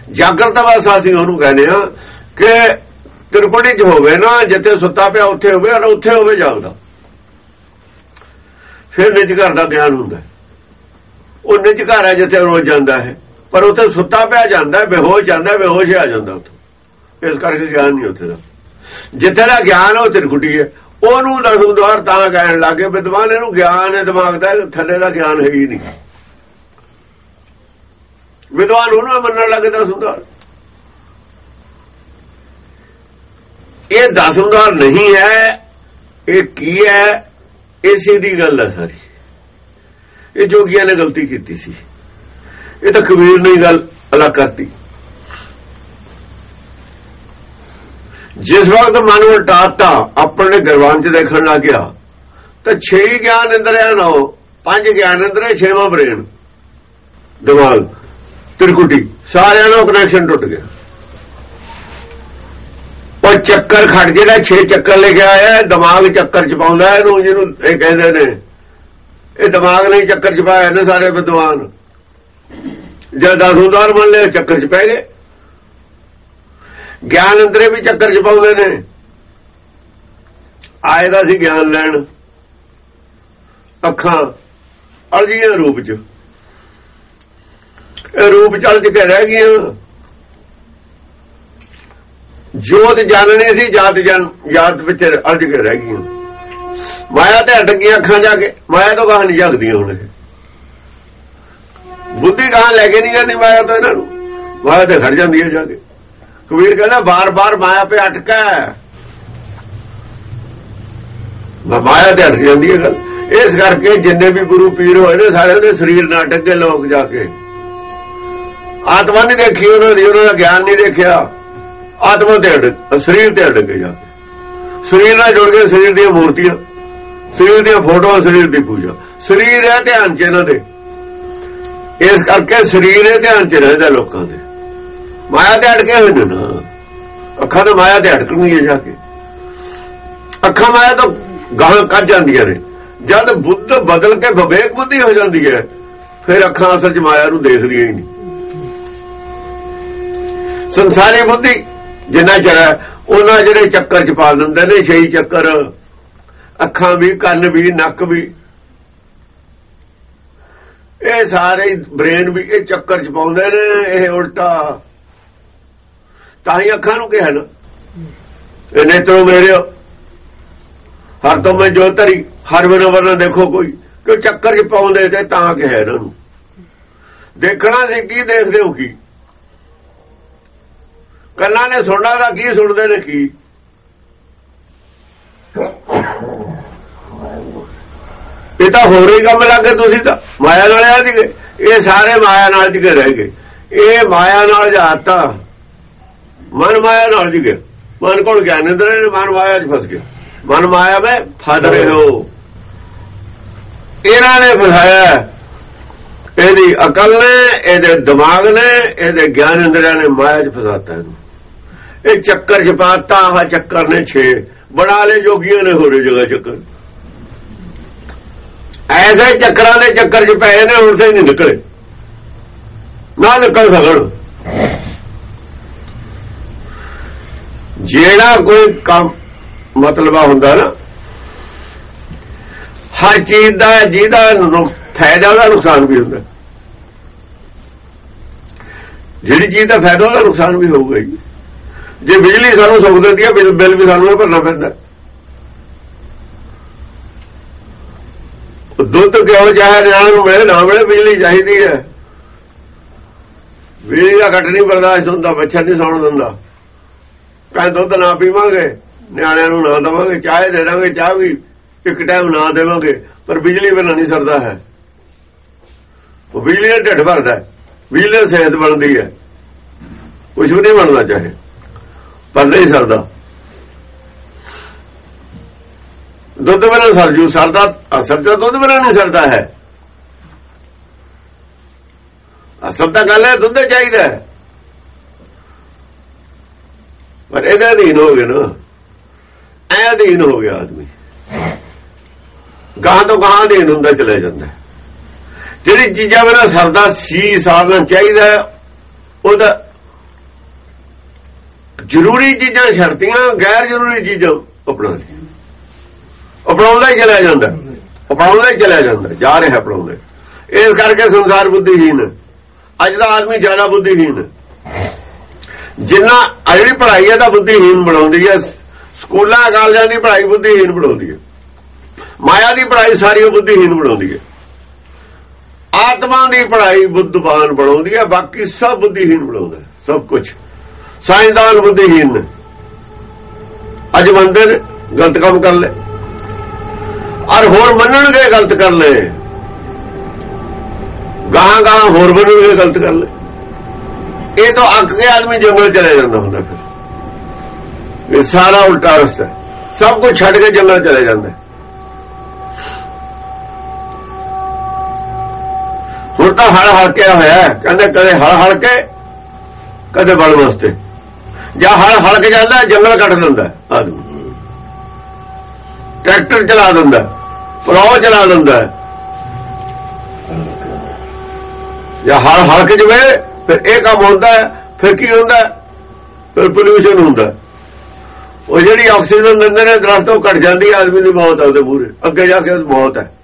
ਜਾਗਰਤ ਅਵਸਥਾ ਅਸੀਂ ਉਹਨੂੰ ਕਹਿੰਦੇ ਆ ਕਿ ਤਿਰਕੁਟੀ 'ਚ ਹੋਵੇ ਨਾ, ਜਿੱਥੇ ਸੁੱਤਾ ਪਿਆ ਉੱਥੇ ਹੋਵੇ, ਔਰ ਉੱਥੇ ਹੋਵੇ ਜਾਗਦਾ, ਫਿਰ ਨਿਜ ਘਰ ਦਾ ਗਿਆਨ ਹੁੰਦਾ। ਉਹ ਨਿਜ ਘਰ ਹੈ ਜਿੱਥੇ ਰੋਜ਼ ਜਾਂਦਾ ਹੈ, ਪਰ ਉੱਥੇ ਸੁੱਤਾ ਪਿਆ ਜਾਂਦਾ, ਬੇਹੋਸ਼ ਜਾਂਦਾ, ਬੇਹੋਸ਼ ਆ ਜਾਂਦਾ ਉੱਥੋਂ। ਇਸ ਕਰਕੇ ਗਿਆਨ ਨਹੀਂ ਉੱਥੇ ਦਾ। ਜਿੱਥੇ ਦਾ ਗਿਆਨ ਉਹ ਤਿਰਕੁਟੀ ਹੈ। ਉਹਨੂੰ ਦਸਮ ਦੁਆਰ ਤਾਂ ਕਹਿਣ ਲੱਗੇ ਵਿਦਵਾਨ, ਇਹਨੂੰ ਗਿਆਨ ਹੈ ਦਿਮਾਗ ਦਾ, ਥੱਲੇ ਦਾ ਗਿਆਨ ਹੈ ਹੀ ਨਹੀਂ। ਵਿਦਵਾਨ ਉਹਨੂੰ ਮੰਨਣ ਲੱਗੇ ਦਸਮ ਦੁਆਰ। ਇਹ ਦਸਮ ਦੁਆਰ ਨਹੀਂ ਹੈ, ਇਹ ਕੀ ਹੈ? ਇਸੇ ਦੀ ਗੱਲ ਹੈ ਸਾਰੀ। ਇਹ ਜੋਗੀਆਂ ਨੇ ਗਲਤੀ ਕੀਤੀ ਸੀ, ਇਹ ਤਾਂ ਕਬੀਰ ਨੇ ਗੱਲ ਅਲੱਗ ਕਰਤੀ। ਜਿਸ ਵਕਤ ਮਨ ਉਲਟਾਤਾ, ਆਪਣੇ ਗਰਵਾਨ 'ਚ ਦੇਖਣ ਲੱਗ ਗਿਆ, ਤਾਂ 6 ਗਿਆਨ ਇੰਦਰੀਆਂ ਨੂੰ, 5 ਗਿਆਨ ਇੰਦਰੀਆਂ, 6ਵਾਂ ਬ੍ਰੇਨ ਦਿਮਾਗ ਤਿਰਕੁਟੀ, ਸਾਰਿਆਂ ਨੂੰ ਕਨੈਕਸ਼ਨ ਟੁੱਟ ਗਿਆ। ਉਹ ਚੱਕਰ ਖੜ ਜਿਹੜਾ 6 ਚੱਕਰ ਲਿਖਿਆ ਆਇਆ, ਦਿਮਾਗ ਚੱਕਰ ਚ ਪਾਉਂਦਾ ਇਹਨੂੰ, ਜਿਹਨੂੰ ਇਹ ਕਹਿੰਦੇ ਨੇ। ਇਹ ਦਿਮਾਗ ਨਹੀਂ ਚੱਕਰ ਚ ਪਾਇਆ ਨੇ ਸਾਰੇ ਵਿਦਵਾਨ। ਜਦ ਦਸੂਦਾਰ ਮੰਨ ਲਿਆ ਚੱਕਰ ਚ ਪੈ ਗਏ। ਗਿਆਨ ਇੰਦਰੀ ਵੀ ਚੱਕਰ ਚ ਪਾਉਂਦੇ ਨੇ। ਆਏ ਦਾ ਸੀ ਗਿਆਨ ਲੈਣ, ਅੱਖਾਂ ਅਲਜੀਆਂ ਰੂਪ ਚ, ਇਹ ਰੂਪ ਚੱਲ ਕੇ ਰਹਿ ਗਈਆਂ। ਜੋਤ ਜਾਣਨੀ ਸੀ, ਜਾਤ ਵਿੱਚ ਅਲਝ ਕੇ ਰਹਿ ਗਈਆਂ। ਮਾਇਆ ਤੇ ਅਟਕ ਗਈਆਂ ਅੱਖਾਂ ਜਾ ਕੇ। ਮਾਇਆ ਤੋਂ ਗਾਹਾਂ ਨਹੀਂ ਜਗਦੀਆਂ ਹੁਣ। ਬੁੱਧੀ ਗਾਹਾਂ ਲੈ ਕੇ ਨਹੀਂ ਜਾਂਦੀ ਮਾਇਆ ਤੋਂ ਇਹਨਾਂ ਨੂੰ, ਮਾਇਆ ਤੇ ਖੜ ਜਾਂਦੀ ਹੈ ਜਾ ਕੇ। ਕਬੀਰ ਕਹਿੰਦਾ ਬਾਰ-ਬਾਰ ਮਾਇਆ ਪੇ ਅਟਕਾ, ਮਾਇਆ ਤੇ ਅਟਕ ਜਾਂਦੀ ਹੈ ਗੱਲ। ਇਸ ਕਰਕੇ ਜਿੰਨੇ ਵੀ ਗੁਰੂ ਪੀਰ ਹੋਏ ਨੇ ਸਾਰੇ ਉਹਦੇ ਸਰੀਰ ਨਾਲ ਅਟਕ ਗਏ ਲੋਕ ਜਾ ਕੇ। ਆਤਮਾ ਨਹੀਂ ਦੇਖੀ ਉਹਨਾਂ ਦੀ, ਉਹਨਾਂ ਦਾ ਗਿਆਨ ਨਹੀਂ ਦੇਖਿਆ। ਆਤਮਾ ਤੇ ਅਟਕ, ਸਰੀਰ ਤੇ ਅਟਕ ਕੇ ਜਾ ਕੇ। ਸਰੀਰ ਨਾਲ ਜੁੜ ਕੇ ਸਰੀਰ ਦੀਆਂ ਮੂਰਤੀਆਂ, ਸਰੀਰ ਦੀਆਂ ਫੋਟੋਆਂ, ਸਰੀਰ ਦੀ ਪੂਜਾ। ਸਰੀਰ ਹੈ ਧਿਆਨ 'ਚ ਇਹਨਾਂ ਦੇ। ਇਸ ਕਰਕੇ ਸਰੀਰ ਹੈ ਧਿਆਨ 'ਚ ਰਹਿੰਦਾ ਲੋਕਾਂ ਦੇ। ਮਾਇਆ ਤੇ ਅਟਕੇ ਹੋਏ ਨੇ ਨਾ, ਅੱਖਾਂ ਤਾਂ ਮਾਇਆ ਤੇ ਅਟਕਣਗੀਆਂ ਜਾ ਕੇ। ਅੱਖਾਂ ਮਾਇਆ ਤੋਂ ਗਾਹਾਂ ਕੱਢ ਜਾਂਦੀਆਂ ਨੇ। ਜਦ ਬੁੱਧ ਬਦਲ ਕੇ ਵਿਵੇਕ ਬੁੱਧੀ ਹੋ ਜਾਂਦੀ ਹੈ, ਫਿਰ ਅੱਖਾਂ ਅਸਲ 'ਚ ਮਾਇਆ ਨੂੰ ਦੇਖਦੀਆਂ ਹੀ ਨਹੀਂ। ਸੰਸਾਰੀ ਬੁੱਧੀ ਜਿੰਨਾ ਚਿਰ ਉਹਨਾਂ ਜਿਹੜੇ ਚੱਕਰ 'ਚ ਪਾ ਦਿੰਦੇ ਨੇ, 6 ਚੱਕਰ, ਅੱਖਾਂ ਵੀ, ਕੰਨ ਵੀ, ਨੱਕ ਵੀ, ਇਹ ਸਾਰੇ ਬ੍ਰੇਨ ਵੀ ਇਹ ਚੱਕਰ 'ਚ ਪਾਉਂਦੇ ਨੇ। ਇਹ ਉਲਟਾ ਤਾਂ ਹੀ ਅੱਖਾਂ ਨੂੰ ਕਿਹਾ ਨਾ, ਇਹ ਨੇਤਰੋ ਮੇਰੇ ਹਰ ਤੋਂ ਮੈਂ ਜੋ ਧਰੀ ਹਰ ਬਿਨੋ ਵਰਨਾ ਦੇਖੋ ਕੋਈ, ਕਿ ਚੱਕਰ 'ਚ ਪਾਉਂਦੇ ਤੇ ਤਾਂ ਕਿਹਾ ਇਹਨਾਂ ਨੂੰ। ਦੇਖਣਾ ਸੀ ਕੀ, ਦੇਖਦੇ ਹੋ ਕੀ? ਕੰਨਾਂ ਨੇ ਸੁਣਨਾ ਦਾ ਕੀ, ਸੁਣਦੇ ਨੇ ਕੀ? ਇਹ ਤਾਂ ਹੋਰ ਹੀ ਕੰਮ ਲੱਗੇ। ਤੁਸੀਂ ਤਾਂ ਮਾਇਆ ਨਾਲ ਆ ਜੀ ਗਏ। ਇਹ ਸਾਰੇ ਮਾਇਆ ਨਾਲ ਜੀ ਕੇ ਰਹਿ ਗਏ। ਇਹ ਮਾਇਆ ਨਾਲ ਜਾਤਾ, ਮਨ ਮਾਇਆ ਨਾਲ ਜੀ ਗਿਆ। ਮਨ ਕੋਲ ਗਿਆਨ ਇੰਦਰੀ ਨੇ, ਮਨ ਮਾਇਆ 'ਚ ਫਸ ਗਿਆ। ਮਨ ਮਾਇਆ ਵਿੱਚ ਫਸ ਰਹੇ ਹੋ। ਇਹਨਾਂ ਨੇ ਫਸਾਇਆ, ਇਹਦੀ ਅਕਲ ਨੇ, ਇਹਦੇ ਦਿਮਾਗ ਨੇ, ਇਹਦੇ ਗਿਆਨ ਇੰਦਰੀਆਂ ਨੇ ਮਾਇਆ 'ਚ ਫਸਾਤਾ ਇਹਨੂੰ। ਇਹ ਚੱਕਰ 'ਚ ਪਾਤਾ। ਆਹ ਚੱਕਰ ਨੇ 6 ਬਣਾ ਲਏ ਜੋਗੀਆਂ ਨੇ, ਹੋਰੇ ਜਗ੍ਹਾ ਚੱਕਰ। ਐਸੇ ਚੱਕਰਾਂ ਦੇ ਚੱਕਰ 'ਚ ਪਏ ਨੇ, ਹੁਣ ਸੇ ਨਹੀਂ ਨਿਕਲੇ, ਨਾ ਨਿਕਲ ਸਕਣ। ਜਿਹੜਾ ਕੋਈ ਕੰਮ ਮਤਲਬ ਹੁੰਦਾ ਨਾ, ਹਰ ਚੀਜ਼ ਦਾ ਜਿਹਦਾ ਫਾਇਦਾ ਉਹਦਾ ਨੁਕਸਾਨ ਵੀ ਹੁੰਦਾ। ਜਿਹੜੀ ਚੀਜ਼ ਦਾ ਫਾਇਦਾ ਉਹਦਾ ਨੁਕਸਾਨ ਵੀ ਹੋਊਗਾ ਹੀ। ਜੇ ਬਿਜਲੀ ਸਾਨੂੰ ਸੁੱਖ ਦਿੰਦੀ ਹੈ, ਬਿੱਲ ਵੀ ਸਾਨੂੰ ਭਰਨਾ ਪੈਂਦਾ। ਦੁੱਧ ਕਿਉਂ ਚਾਹੇ ਨਿਆਣੇ ਨੂੰ ਮਿਲੇ ਨਾ ਮਿਲੇ, ਬਿਜਲੀ ਚਾਹੀਦੀ ਹੈ। ਬਿਜਲੀ ਦਾ ਘੱਟ ਨਹੀਂ ਬਰਦਾਸ਼ਤ ਹੁੰਦਾ, ਬੱਚਾ ਨਹੀਂ ਸੌਣ ਦਿੰਦਾ। ਕਹਿੰਦੇ ਦੁੱਧ ਨਾ ਪੀਵਾਂਗੇ, ਨਿਆਣਿਆਂ ਨੂੰ ਨਾ ਦੇਵਾਂਗੇ, ਚਾਹ ਦੇ ਦਾਂਗੇ, ਚਾਹ ਵੀ ਇੱਕ ਟਾਈਮ ਨਾ ਦੇਵਾਂਗੇ, ਪਰ ਬਿਜਲੀ ਬਿਨਾਂ ਨਹੀਂ ਸਰਦਾ ਹੈ। ਉਹ ਬਿਜਲੀ ਨਾਲ ਢਿੱਡ ਭਰਦਾ, ਬਿਜਲੀ ਨਾਲ ਸਿਹਤ ਬਣਦੀ ਹੈ, ਕੁਛ ਵੀ ਨਹੀਂ ਬਣਦਾ ਚਾਹੇ, ਪਰ ਨਹੀਂ ਸਰਦਾ। ਦੁੱਧ ਬਿਨਾਂ ਸਰਜੂ, ਸਰਦਾ ਅਸਲ ਤਾਂ ਦੁੱਧ ਬਿਨਾਂ ਨਹੀਂ ਸਰਦਾ ਹੈ। ਅਸਲ ਤਾਂ ਗੱਲ ਹੈ ਦੁੱਧ ਚਾਹੀਦਾ, ਪਰ ਇਹਦਾ ਅਧੀਨ ਹੋ ਗਿਆ ਨਾ, ਐ ਅਧੀਨ ਹੋ ਗਿਆ ਆਦਮੀ, ਗਾਹਾਂ ਤੋਂ ਗਾਹਾਂ ਅਧੀਨ ਹੁੰਦਾ ਚਲੇ ਜਾਂਦਾ। ਜਿਹੜੀ ਚੀਜ਼ਾਂ ਬਿਨਾਂ ਸਰਦਾ ਸੀ ਸਾਰਨਾ ਚਾਹੀਦਾ, ਉਹਦਾ ਜ਼ਰੂਰੀ ਚੀਜ਼ਾਂ ਛੱਡਤੀਆਂ, ਗੈਰ ਜ਼ਰੂਰੀ ਚੀਜ਼ਾਂ ਅਪਣਾਉਂਦਾ ਹੀ ਚਲਿਆ ਜਾਂਦਾ, ਅਪਣਾਉਂਦਾ ਹੀ ਚਲਿਆ ਜਾਂਦਾ, ਜਾ ਰਿਹਾ ਅਪਣਾਉਂਦੇ। ਇਸ ਕਰਕੇ ਸੰਸਾਰ ਬੁੱਧੀਹੀਨ, ਅੱਜ ਦਾ ਆਦਮੀ ਜ਼ਿਆਦਾ ਬੁੱਧੀਹੀਨ। ਜਿੰਨਾ ਜਿਹੜੀ ਪੜ੍ਹਾਈ ਹੈ ਤਾਂ ਬੁੱਧੀਹੀਨ ਬਣਾਉਂਦੀ ਹੈ, ਸਕੂਲਾਂ ਕਾਲਜਾਂ ਦੀ ਪੜ੍ਹਾਈ ਬੁੱਧੀਹੀਨ ਬਣਾਉਂਦੀ ਹੈ, ਮਾਇਆ ਦੀ ਪੜ੍ਹਾਈ ਸਾਰੀ ਬੁੱਧੀਹੀਨ ਬਣਾਉਂਦੀ ਹੈ, ਆਤਮਾ ਦੀ ਪੜ੍ਹਾਈ ਬੁੱਧਵਾਨ ਬਣਾਉਂਦੀ ਹੈ, ਬਾਕੀ ਸਭ ਬੁੱਧੀਹੀਨ ਬਣਾਉਂਦਾ ਸਭ ਕੁਝ। ਸਾਇੰਸਦਾਨ ਬੁੱਧੀਹੀਨ ਨੇ, ਅੱਜ ਮੰਨਦੇ ਨੇ ਗਲਤ ਕੰਮ ਕਰ ਲੈ, ਔਰ ਹੋਰ ਮੰਨਣਗੇ ਗਲਤ ਕਰ ਲੈ, ਗਾਹਾਂ ਹੋਰ ਮੰਨਣਗੇ ਗਲਤ ਕਰ ਲੈ। ਇਹ ਤਾਂ ਅੱਕ ਕੇ ਆਦਮੀ ਜੰਗਲ ਚਲੇ ਜਾਂਦਾ ਹੁੰਦਾ, ਫਿਰ ਇਹ ਸਾਰਾ ਉਲਟਾ ਰਸਤਾ, ਸਭ ਕੁਝ ਛੱਡ ਕੇ ਜੰਗਲ ਚਲੇ ਜਾਂਦਾ। ਹੁਣ ਤਾਂ ਹਲ ਕੇ ਹੋਇਆ, ਕਹਿੰਦੇ ਕਦੇ ਹਲ ਕੇ ਕਦੇ ਬਲ ਵਾਸਤੇ, ਜਾਂ ਹਲ ਕੇ ਜਾਂਦਾ ਜੰਗਲ ਕੱਟ ਦਿੰਦਾ ਆਦਮੀ, ਟਰੈਕਟਰ ਚਲਾ ਦਿੰਦਾ, ਪਲਾਓ ਚਲਾ ਦਿੰਦਾ, ਜਾਂ ਹਲ ਕੇ ਜਵੇ ਫਿਰ ਇਹ ਕੰਮ ਹੁੰਦਾ। ਫਿਰ ਕੀ ਹੁੰਦਾ? ਫਿਰ ਪੋਲਿਊਸ਼ਨ ਹੁੰਦਾ। ਉਹ ਜਿਹੜੀ ਆਕਸੀਜਨ ਦਿੰਦੇ ਨੇ ਦਰਖਤ ਉਹ ਘਟ ਜਾਂਦੀ, ਆਦਮੀ ਦੀ ਮੌਤ ਆ ਉਹਦੇ ਮੂਹਰੇ, ਅੱਗੇ ਜਾ ਕੇ ਮੌਤ ਹੈ।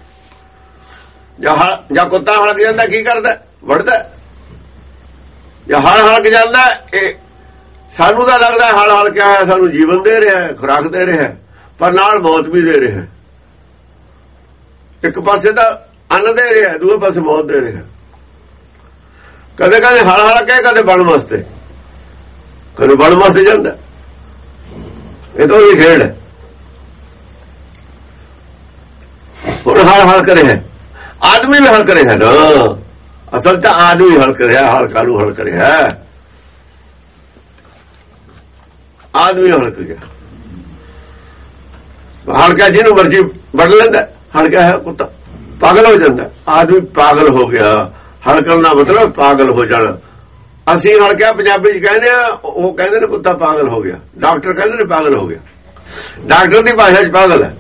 ਜਾਂ ਕੁੱਤਾ ਹਲਕ ਜਾਂਦਾ ਕੀ ਕਰਦਾ? ਵੜਦਾ। ਜਾਂ ਹਲਕ ਜਾਂਦਾ, ਇਹ ਸਾਨੂੰ ਤਾਂ ਲੱਗਦਾ ਹਲ ਕੇ ਆਇਆ, ਸਾਨੂੰ ਜੀਵਨ ਦੇ ਰਿਹਾ, ਖੁਰਾਕ ਦੇ ਰਿਹਾ, ਪਰ ਨਾਲ ਮੌਤ ਵੀ ਦੇ ਰਿਹਾ। ਇੱਕ ਪਾਸੇ ਤਾਂ ਅੰਨ ਦੇ ਰਿਹਾ, ਦੂਏ ਪਾਸੇ ਮੌਤ ਦੇ ਰਿਹਾ। ਕਦੇ ਕਦੇ ਹਲ ਕੇ ਕਦੇ ਬਣ ਵਾਸਤੇ, ਕਦੇ ਬਣ ਵਾਸਤੇ ਜਾਂਦਾ। ਇਹ ਤਾਂ ਵੀ ਖੇਡ ਹੈ। ਹੁਣ ਹਲ ਕਰਿਆ, ਆਦਮੀ ਵੀ ਹਲ ਕਰਿਆ ਨਾ, ਅਸਲ ਤਾਂ ਆਦਮੀ ਹਲ ਕਰਿਆ, ਹਲਕਾ ਨੂੰ ਹਲ ਕਰਿਆ, ਆਦਮੀ ਹਲ ਕਰਿਆ। ਹਲਕਾ ਜਿਹਨੂੰ ਮਰਜੀ ਵੱਢ ਲੈਂਦਾ, ਹਲਕਾ ਹੈ ਕੁੱਤਾ ਪਾਗਲ ਹੋ ਜਾਂਦਾ। ਆਦਮੀ ਪਾਗਲ ਹੋ ਗਿਆ, ਹਲਕਣ ਦਾ ਮਤਲਬ ਪਾਗਲ ਹੋ ਜਾਣਾ। ਅਸੀਂ ਹਲਕਾ ਪੰਜਾਬੀ ਚ ਕਹਿੰਦੇ ਆ, ਉਹ ਕਹਿੰਦੇ ਨੇ ਕੁੱਤਾ ਪਾਗਲ ਹੋ ਗਿਆ, ਡਾਕਟਰ ਕਹਿੰਦੇ ਨੇ ਪਾਗਲ ਹੋ ਗਿਆ। ਡਾਕਟਰ ਦੀ ਭਾਸ਼ਾ ਚ ਪਾਗਲ ਹੈ,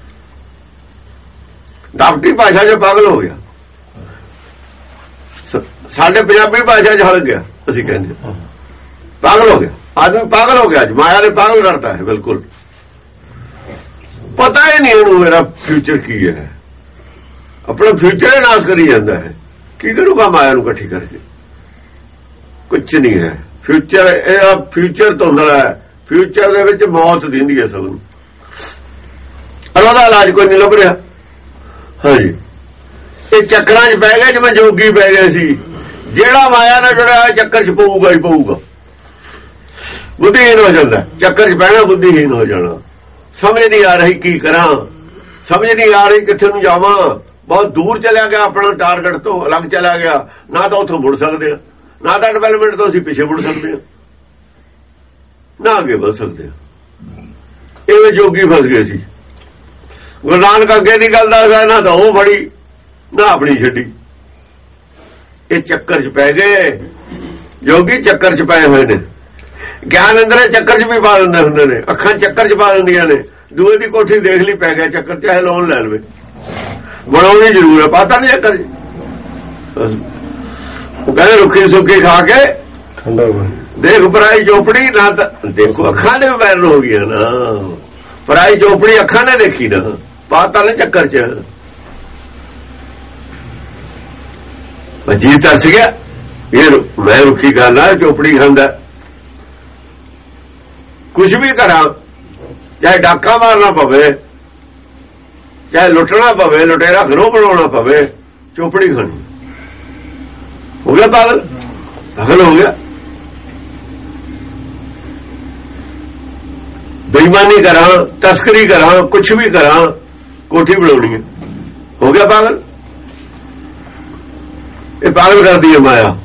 ਡਾਕਟਰੀ ਭਾਸ਼ਾ ਚ ਪਾਗਲ ਹੋ ਗਿਆ। ਸਾਡੇ ਪੰਜਾਬੀ ਭਾਸ਼ਾ ਚ ਹਲ ਗਿਆ, ਅਸੀਂ ਕਹਿੰਦੇ ਪਾਗਲ ਹੋ ਗਿਆ, ਆਦਮੀ ਪਾਗਲ ਹੋ ਗਿਆ। ਅੱਜ ਮਾਇਆ ਨੇ ਪਾਗਲ ਕਰਤਾ ਹੈ, ਬਿਲਕੁਲ ਪਤਾ ਹੀ ਨਹੀਂ ਇਹਨੂੰ ਮੇਰਾ ਫਿਊਚਰ ਕੀ ਹੈ, ਆਪਣਾ ਫਿਊਚਰ ਨਾਸ਼ ਕਰੀ ਜਾਂਦਾ ਹੈ। ਕੀ ਕਰੂਗਾ ਮਾਇਆ ਨੂੰ ਇਕੱਠੀ ਕਰਕੇ? ਕੁਛ ਨਹੀਂ ਹੈ ਫਿਊਚਰ। ਇਹ ਫਿਊਚਰ ਧੁੰਦਲਾ ਹੈ, ਫਿਊਚਰ ਦੇ ਵਿੱਚ ਮੌਤ ਦਿੰਦੀ ਹੈ ਸਭ ਨੂੰ, ਉਹਦਾ ਇਲਾਜ ਕੋਈ ਨਹੀਂ ਲੱਭ ਰਿਹਾ। ਹਾਂਜੀ, ਇਹ ਚੱਕਰਾਂ 'ਚ ਪੈ ਗਏ ਜਿਵੇਂ ਜੋਗੀ ਪੈ ਗਏ ਸੀ। ਜਿਹੜਾ ਮਾਇਆ ਨਾਲ ਜੁੜਿਆ ਚੱਕਰ 'ਚ ਪਊਗਾ ਹੀ ਪਊਗਾ, ਬੁੱਧੀਹੀਨ ਹੋ ਜਾਂਦਾ। ਚੱਕਰ 'ਚ ਪੈਣਾ ਬੁੱਧੀਹੀਨ ਹੋ ਜਾਣਾ। ਸਮਝ ਨਹੀਂ ਆ ਰਹੀ ਕੀ ਕਰਾਂ, ਸਮਝ ਨਹੀਂ ਆ ਰਹੀ ਕਿੱਥੇ ਨੂੰ ਜਾਵਾਂ। ਬਹੁਤ ਦੂਰ ਚਲਿਆ ਗਿਆ, ਆਪਣਾ ਟਾਰਗੇਟ ਤੋਂ ਅਲੱਗ ਚਲਾ ਗਿਆ। ਨਾ ਤਾਂ ਉੱਥੋਂ ਮੁੜ ਸਕਦੇ ਆ, ਨਾ ਤਾਂ ਡਿਵੈਲਪਮੈਂਟ ਤੋਂ ਅਸੀਂ ਪਿੱਛੇ ਮੁੜ ਸਕਦੇ ਆ, ਨਾ ਅੱਗੇ ਵਧ ਸਕਦੇ ਆ। ਇਹ ਜੋਗੀ ਫਸ ਗਏ ਸੀ। ਗੁਰੂ ਨਾਨਕ ਅੱਗੇ ਦੀ ਗੱਲ ਦੱਸਦਾ, ਨਾ ਤਾਂ ਉਹ ਫੜੀ ਨਾ ਆਪਣੀ ਛੱਡੀ। ਇਹ ਚੱਕਰ 'ਚ ਪੈ ਗਏ ਜੋਗੀ, ਚੱਕਰ 'ਚ ਪਏ ਹੋਏ ਨੇ। ਗਿਆਨ ਅੰਦਰੇ ਚੱਕਰ 'ਚ ਵੀ ਪਾ ਦਿੰਦੇ ਹੁੰਦੇ ਨੇ, ਅੱਖਾਂ ਚੱਕਰ 'ਚ ਪਾ ਦਿੰਦੀਆਂ ਨੇ। ਦੂਏ ਦੀ ਕੋਠੀ ਦੇਖ ਲਈ, ਪੈ ਗਿਆ ਚੱਕਰ, ਚਾਹੇ ਲੋਨ ਲੈ ਲਵੇ, ਬਣਾਉਣੀ ਜ਼ਰੂਰ ਹੈ, ਪਤਾ ਨਹੀਂ ਚੱਕਰ 'ਚ। ਉਹ ਕਹਿੰਦੇ ਰੁੱਖੀ ਸੁੱਕੀ ਖਾ ਕੇ ਦੇਖ ਪਰਾਈ ਚੋਪੜੀ, ਨਾ ਤਾਂ ਦੇਖੋ ਅੱਖਾਂ ਦੇ ਵੈਰਨ ਹੋ ਗਈਆਂ ਨਾ। ਪਰਾਈ ਚੋਪੜੀ ਅੱਖਾਂ ਨੇ ਦੇਖੀ ਨਾ, ਪਤਾ ਨਹੀਂ ਚੱਕਰ 'ਚ। ਜੀ ਤਰਸ ਗਿਆ, ਇਹ ਮੈਂ ਰੁੱਖੀ ਖਾਣਾ, ਚੋਪੜੀ ਖਾਂਦਾ। ਕੁਛ ਵੀ ਕਰਾਂ, ਚਾਹੇ ਡਾਕਾ ਮਾਰਨਾ ਪਵੇ, ਚਾਹੇ ਲੁੱਟਣਾ ਪਵੇ, ਲੁਟੇਰਾ ਘਰੋਂ ਬਣਾਉਣਾ ਪਵੇ, ਚੋਪੜੀ ਖਾਣੀ। ਹੋ ਗਿਆ ਪਾਗਲ, ਪਾਗਲ ਹੋ ਗਿਆ। ਬੇਈਮਾਨੀ ਕਰਾਂ, ਤਸਕਰੀ ਕਰਾਂ, ਕੁਛ ਵੀ ਕਰਾਂ, ਕੋਠੀ ਬਣਾਉਣੀ ਹੈ, ਹੋ ਗਿਆ ਪਾਗਲ। ਇਹ ਪਾਗਲ ਕਰਦੀ ਹੈ ਮਾਇਆ।